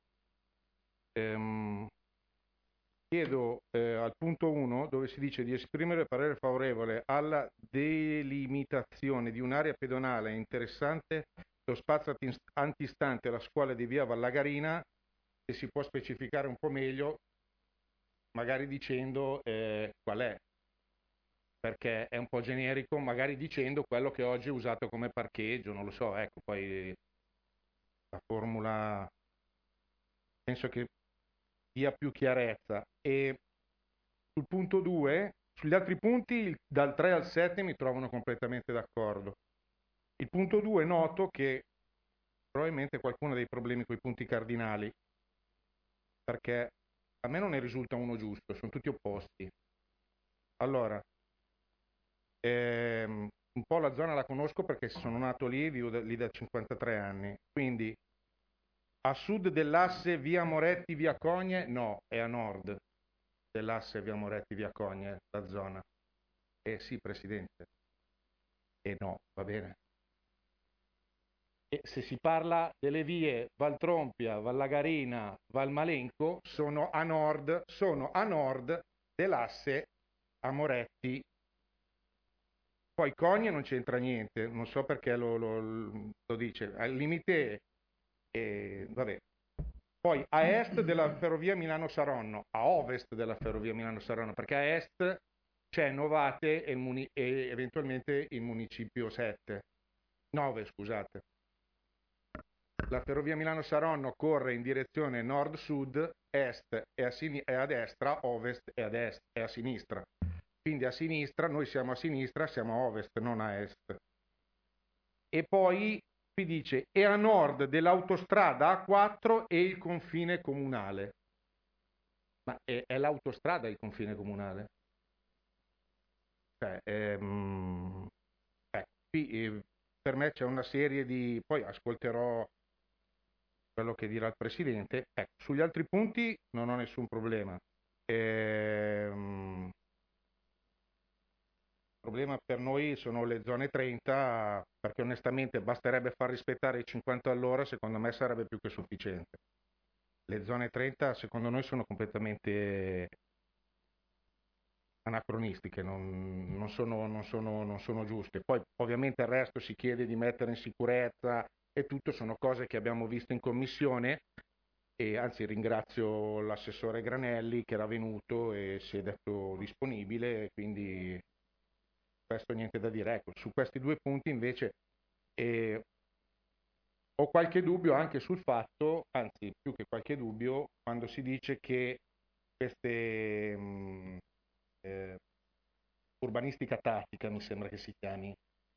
Chiedo al punto 1, dove si dice di esprimere parere favorevole alla delimitazione di un'area pedonale interessante lo spazio antistante la scuola di via Vallagarina, se si può specificare un po' meglio, magari dicendo qual è, perché è un po' generico, magari dicendo quello che oggi è usato come parcheggio, non lo so, ecco, poi la formula penso che dia più chiarezza. E sul punto 2, sugli altri punti dal 3 al 7 mi trovano completamente d'accordo. Il punto 2 noto che probabilmente qualcuno ha dei problemi con i punti cardinali, perché a me non ne risulta uno giusto, sono tutti opposti. Allora, un po' la zona la conosco perché sono nato lì, vivo lì da 53 anni, quindi a sud dell'asse via Moretti, via Cogne, no, è a nord dell'asse via Moretti, via Cogne, la zona. Sì, Presidente. No, va bene. E se si parla delle vie Valtrompia, Vallagarina, Valmalenco, sono a nord dell'asse a Moretti. Poi Cogne non c'entra niente, non so perché lo dice, al limite, vabbè. Poi a est della ferrovia Milano-Saronno, a ovest della ferrovia Milano-Saronno, perché a est c'è Novate e eventualmente il municipio 9, scusate. La ferrovia Milano-Saronno corre in direzione nord-sud, est è a destra, ovest è a sinistra. Quindi a sinistra, noi siamo a sinistra, siamo a ovest, non a est. E poi qui dice, è a nord dell'autostrada A4 e il confine comunale. Ma è l'autostrada il confine comunale? Cioè, qui per me c'è una serie di... Poi ascolterò quello che dirà il Presidente. Ecco, sugli altri punti non ho nessun problema. Il problema per noi sono le zone 30, perché onestamente basterebbe far rispettare i 50 all'ora, secondo me sarebbe più che sufficiente. Le zone 30 secondo noi sono completamente anacronistiche, non sono giuste. Poi ovviamente il resto si chiede di mettere in sicurezza e tutto, sono cose che abbiamo visto in commissione e anzi ringrazio l'assessore Granelli che era venuto e si è detto disponibile, quindi questo niente da dire. Ecco, su questi 2 punti invece ho qualche dubbio anche sul fatto, anzi più che qualche dubbio, quando si dice che queste urbanistica tattica mi sembra che si chiami,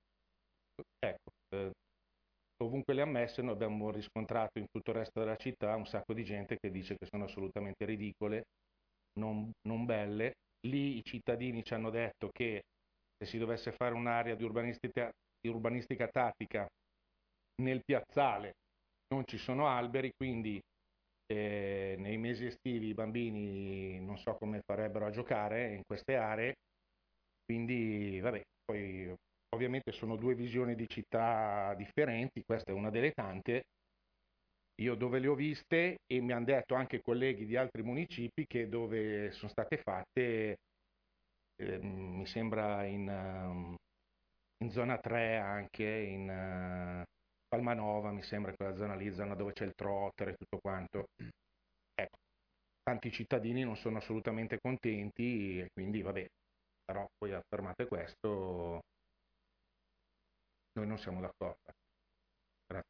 ecco, ovunque le ha messe noi abbiamo riscontrato in tutto il resto della città un sacco di gente che dice che sono assolutamente ridicole, non belle. Lì i cittadini ci hanno detto che se si dovesse fare un'area di urbanistica tattica nel piazzale non ci sono alberi, quindi nei mesi estivi i bambini non so come farebbero a giocare in queste aree, quindi vabbè, poi ovviamente sono 2 visioni di città differenti, questa è una delle tante. Io dove le ho viste e mi hanno detto anche colleghi di altri municipi che dove sono state fatte, mi sembra in zona 3 anche, in Palmanova, mi sembra quella zona lì, zona dove c'è il trotter e tutto quanto. Ecco, tanti cittadini non sono assolutamente contenti e quindi vabbè, però poi affermate questo, noi non siamo d'accordo. Grazie.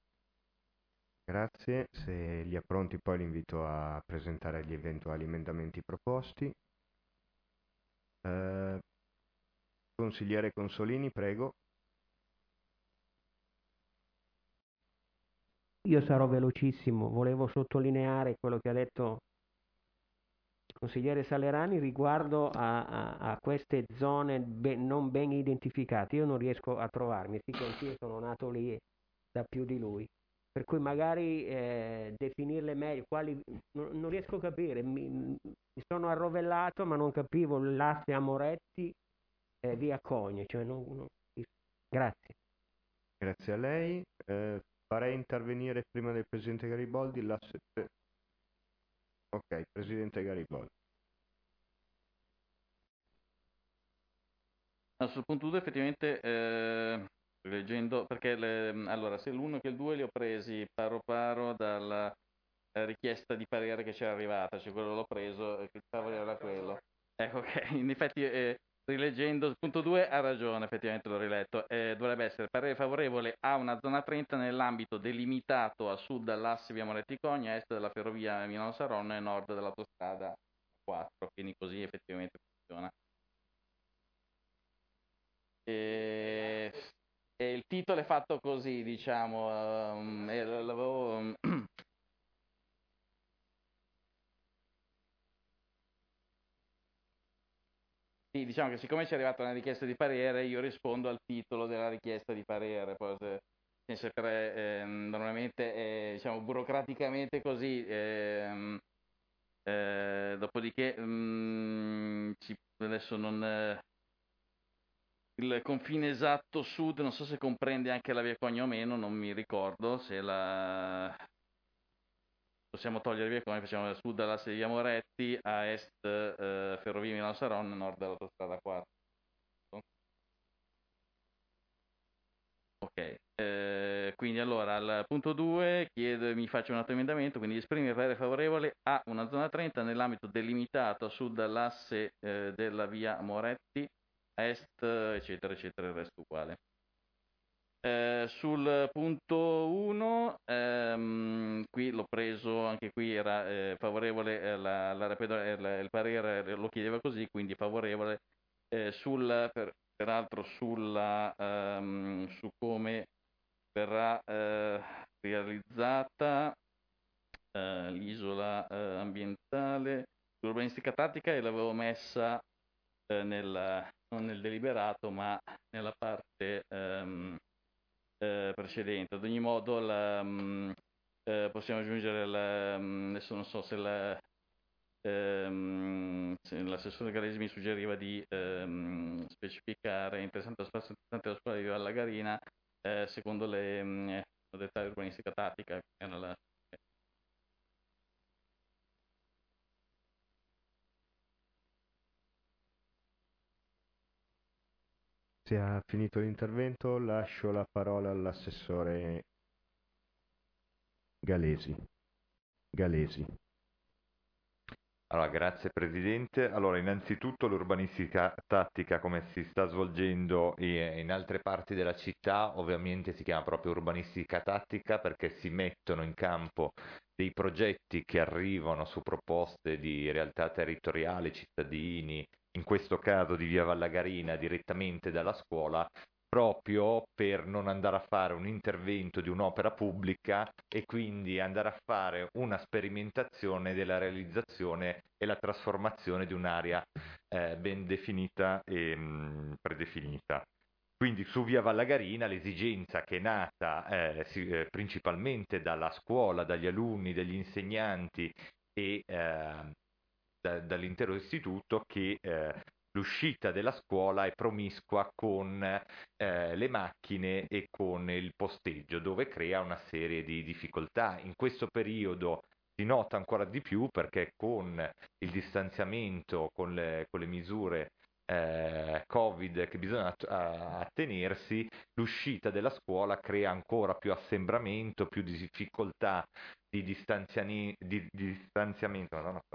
Grazie, se li ha pronti poi li invito a presentare gli eventuali emendamenti proposti. Consigliere Consolini, prego. Io sarò velocissimo, volevo sottolineare quello che ha detto il consigliere Salerani riguardo a queste zone non ben identificate. Io non riesco a trovarmi, sì che anch'io sono nato lì sa più di lui. Per cui magari definirle meglio, non riesco a capire, mi sono arrovellato ma non capivo l'asse a Moretti via Cogne, cioè grazie. Grazie a lei. Farei intervenire prima del Presidente Gariboldi l'asse... Ok, Presidente Gariboldi. Sul punto 2 effettivamente, leggendo, perché allora se l'1 che il 2 li ho presi paro paro dalla richiesta di parere che c'era arrivata, cioè quello l'ho preso e il tavolo era quello. Ecco, ok, in effetti rileggendo il punto 2 ha ragione, effettivamente l'ho riletto, dovrebbe essere parere favorevole a una zona 30 nell'ambito delimitato a sud dall'asse via Moretti-Cogna, a est della ferrovia Milano-Saronno e nord dell'autostrada 4, quindi così effettivamente funziona. E il titolo è fatto così, diciamo, l'avevo... Sì, diciamo che siccome ci è arrivata una richiesta di parere, io rispondo al titolo della richiesta di parere, poi nel senso che normalmente, diciamo, burocraticamente così, dopodiché adesso non... il confine esatto sud, non so se comprende anche la via Cogna o meno, non mi ricordo se la... Possiamo togliere via Cogna, facciamo da sud all'asse di via Moretti, a est ferrovia Milano-Saronno, a nord dell'autostrada 4. Ok, quindi allora al punto 2 mi faccio un altro emendamento, quindi esprimere parere favorevole a una zona 30 nell'ambito delimitato a sud dall'asse della via Moretti, a est, eccetera, eccetera, il resto uguale. Sul punto 1, qui l'ho preso, anche qui era favorevole, il parere lo chiedeva così, quindi favorevole peraltro su come verrà realizzata l'isola ambientale, l'urbanistica tattica, e l'avevo messa non nel deliberato ma nella parte precedente. Ad ogni modo possiamo aggiungere adesso non so se l'assessore Galesi mi suggeriva di specificare interessante lo spazio di Valle Garina secondo le modalità di urbanistica tattica. Se ha finito l'intervento, lascio la parola all'assessore Galesi. Allora, grazie Presidente. Allora, innanzitutto l'urbanistica tattica, come si sta svolgendo in altre parti della città, ovviamente si chiama proprio urbanistica tattica perché si mettono in campo dei progetti che arrivano su proposte di realtà territoriali, cittadini, in questo caso di Via Vallagarina, direttamente dalla scuola, proprio per non andare a fare un intervento di un'opera pubblica e quindi andare a fare una sperimentazione della realizzazione e la trasformazione di un'area ben definita e predefinita. Quindi su Via Vallagarina l'esigenza che è nata principalmente dalla scuola, dagli alunni, dagli insegnanti e dall'intero istituto, che l'uscita della scuola è promiscua con le macchine e con il posteggio, dove crea una serie di difficoltà. In questo periodo si nota ancora di più perché con il distanziamento, con le misure Covid che bisogna attenersi, l'uscita della scuola crea ancora più assembramento, più difficoltà di distanziamento,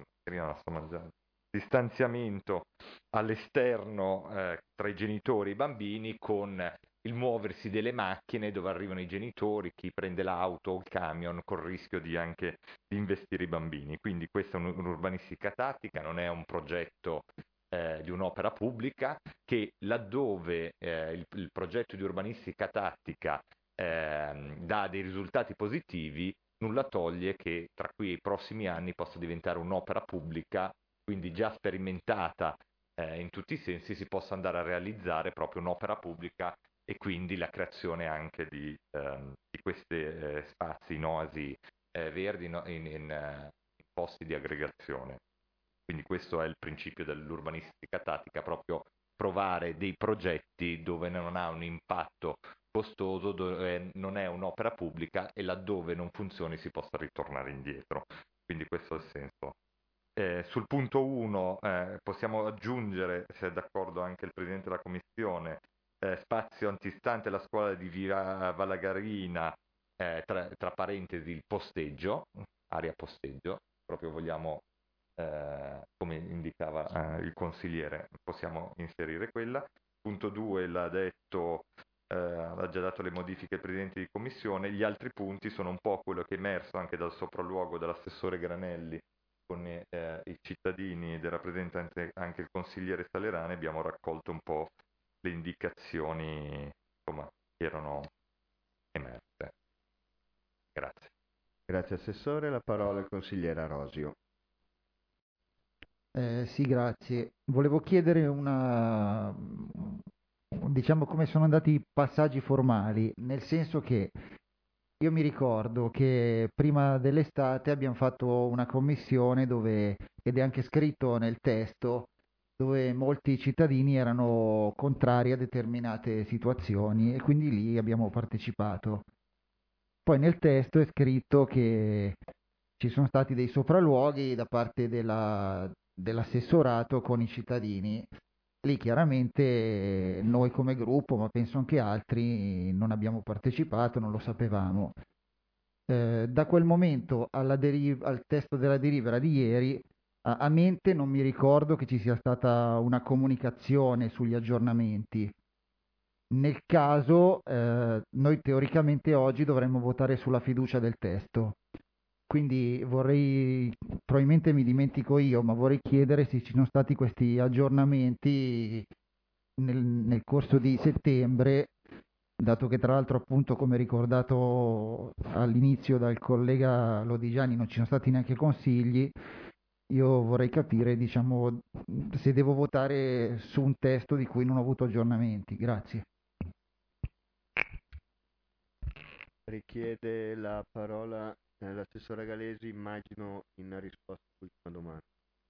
distanziamento all'esterno tra i genitori e i bambini, con il muoversi delle macchine dove arrivano i genitori, chi prende l'auto o il camion, col rischio di anche investire i bambini. Quindi questa è un'urbanistica tattica, non è un progetto di un'opera pubblica, che laddove il progetto di urbanistica tattica dà dei risultati positivi, nulla toglie che tra qui ai prossimi anni possa diventare un'opera pubblica, quindi già sperimentata in tutti i sensi, si possa andare a realizzare proprio un'opera pubblica e quindi la creazione anche di questi spazi in oasi verdi in posti di aggregazione. Quindi questo è il principio dell'urbanistica tattica, proprio provare dei progetti dove non ha un impatto costoso, dove non è un'opera pubblica e laddove non funzioni si possa ritornare indietro. Quindi questo è il senso. Sul punto 1 possiamo aggiungere, se è d'accordo anche il Presidente della Commissione, spazio antistante la scuola di Via Vallagarina, tra parentesi il posteggio, area posteggio, proprio vogliamo, come indicava il consigliere, possiamo inserire quella. Punto 2 l'ha detto, ha già dato le modifiche il Presidente di Commissione. Gli altri punti sono un po' quello che è emerso anche dal sopralluogo dell'assessore Granelli con i cittadini ed era presente anche il consigliere Salerani. Abbiamo raccolto un po' le indicazioni, insomma, che erano emerse. Grazie. Grazie Assessore, la parola al consigliere Arosio. Sì, grazie. Volevo chiedere diciamo come sono andati i passaggi formali, nel senso che io mi ricordo che prima dell'estate abbiamo fatto una commissione ed è anche scritto nel testo, dove molti cittadini erano contrari a determinate situazioni e quindi lì abbiamo partecipato. Poi nel testo è scritto che ci sono stati dei sopralluoghi da parte dell'assessorato con i cittadini. Lì chiaramente noi come gruppo, ma penso anche altri, non abbiamo partecipato, non lo sapevamo. Da quel momento al testo della delibera di ieri, a mente non mi ricordo che ci sia stata una comunicazione sugli aggiornamenti. Nel caso, noi teoricamente oggi dovremmo votare sulla fiducia del testo. Quindi probabilmente mi dimentico io, ma vorrei chiedere se ci sono stati questi aggiornamenti nel corso di settembre, dato che tra l'altro appunto come ricordato all'inizio dal collega Lodigiani non ci sono stati neanche consigli. Io vorrei capire, diciamo, se devo votare su un testo di cui non ho avuto aggiornamenti. Grazie. Richiede la parola l'assessore Galesi, immagino in risposta all'ultima domanda.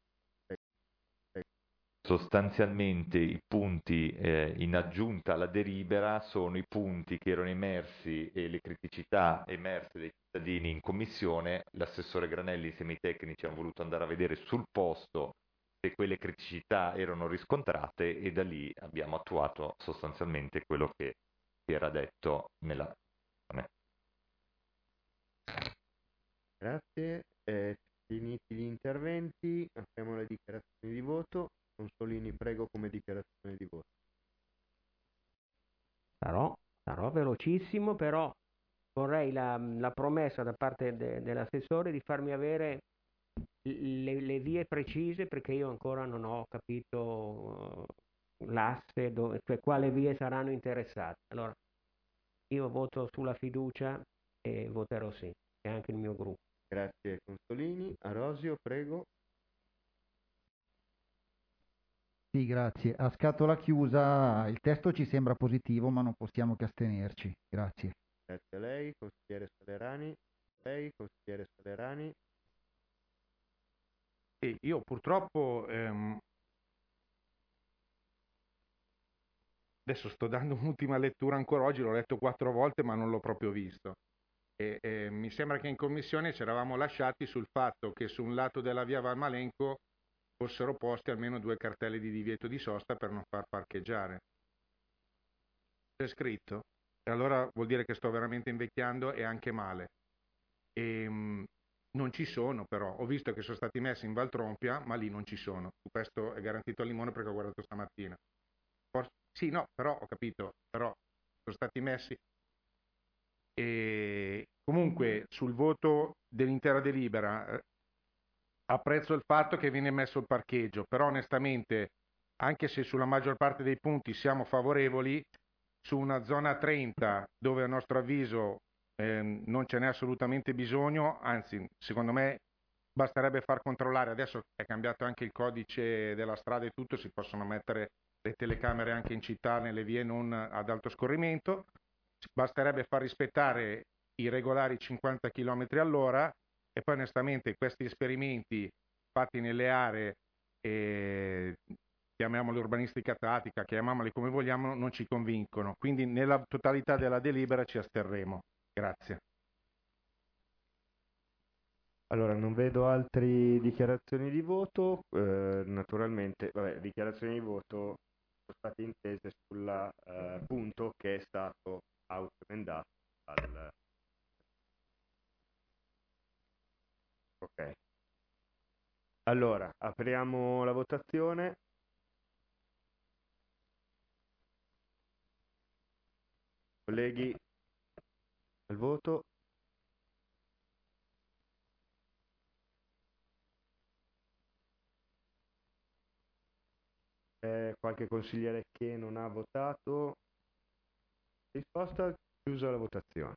Sostanzialmente i punti in aggiunta alla delibera sono i punti che erano emersi e le criticità emerse dai cittadini in commissione. L'assessore Granelli e i semitecnici hanno voluto andare a vedere sul posto se quelle criticità erano riscontrate e da lì abbiamo attuato sostanzialmente quello che era detto nella... Grazie. Finiti gli interventi, apriamo le dichiarazioni di voto. Consolini, prego come dichiarazione di voto. Sarò velocissimo, però vorrei la promessa da parte dell'assessore di farmi avere le vie precise, perché io ancora non ho capito l'asse, cioè quale vie saranno interessate. Allora, io voto sulla fiducia e voterò sì, e anche il mio gruppo. Grazie Consolini. Arosio, prego. Sì, grazie. A scatola chiusa il testo ci sembra positivo, ma non possiamo che astenerci. Grazie. Grazie a lei, consigliere Salerani. Consigliere Salerani. E io purtroppo adesso sto dando un'ultima lettura ancora oggi, l'ho letto 4 volte ma non l'ho proprio visto. E mi sembra che in commissione ci eravamo lasciati sul fatto che su un lato della via Valmalenco fossero posti almeno 2 cartelli di divieto di sosta per non far parcheggiare. C'è scritto? E allora vuol dire che sto veramente invecchiando e anche male. Non ci sono però, ho visto che sono stati messi in Valtrompia, ma lì non ci sono. Questo è garantito a Limone perché ho guardato stamattina. Sì, no, però ho capito, però sono stati messi. E comunque sul voto dell'intera delibera apprezzo il fatto che viene messo il parcheggio, però onestamente, anche se sulla maggior parte dei punti siamo favorevoli, su una zona 30 dove a nostro avviso non ce n'è assolutamente bisogno, anzi secondo me basterebbe far controllare, adesso è cambiato anche il codice della strada e tutto, si possono mettere le telecamere anche in città nelle vie non ad alto scorrimento, basterebbe far rispettare i regolari 50 km all'ora e poi onestamente questi esperimenti fatti nelle aree, chiamiamole urbanistica tattica, chiamiamoli come vogliamo, non ci convincono. Quindi nella totalità della delibera ci asterremo. Grazie. Allora, non vedo altre dichiarazioni di voto, naturalmente, vabbè, dichiarazioni di voto sono state intese sul punto che è stato autoemendato al... Ok. Allora, apriamo la votazione. Colleghi, al voto. Qualche consigliere che non ha votato? Risposta, chiusa la votazione.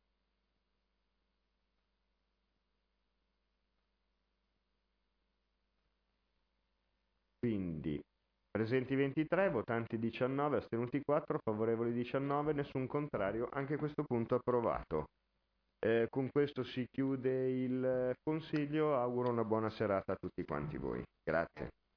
Quindi, presenti 23, votanti 19, astenuti 4, favorevoli 19, nessun contrario, anche questo punto approvato. Con questo si chiude il consiglio, auguro una buona serata a tutti quanti voi. Grazie.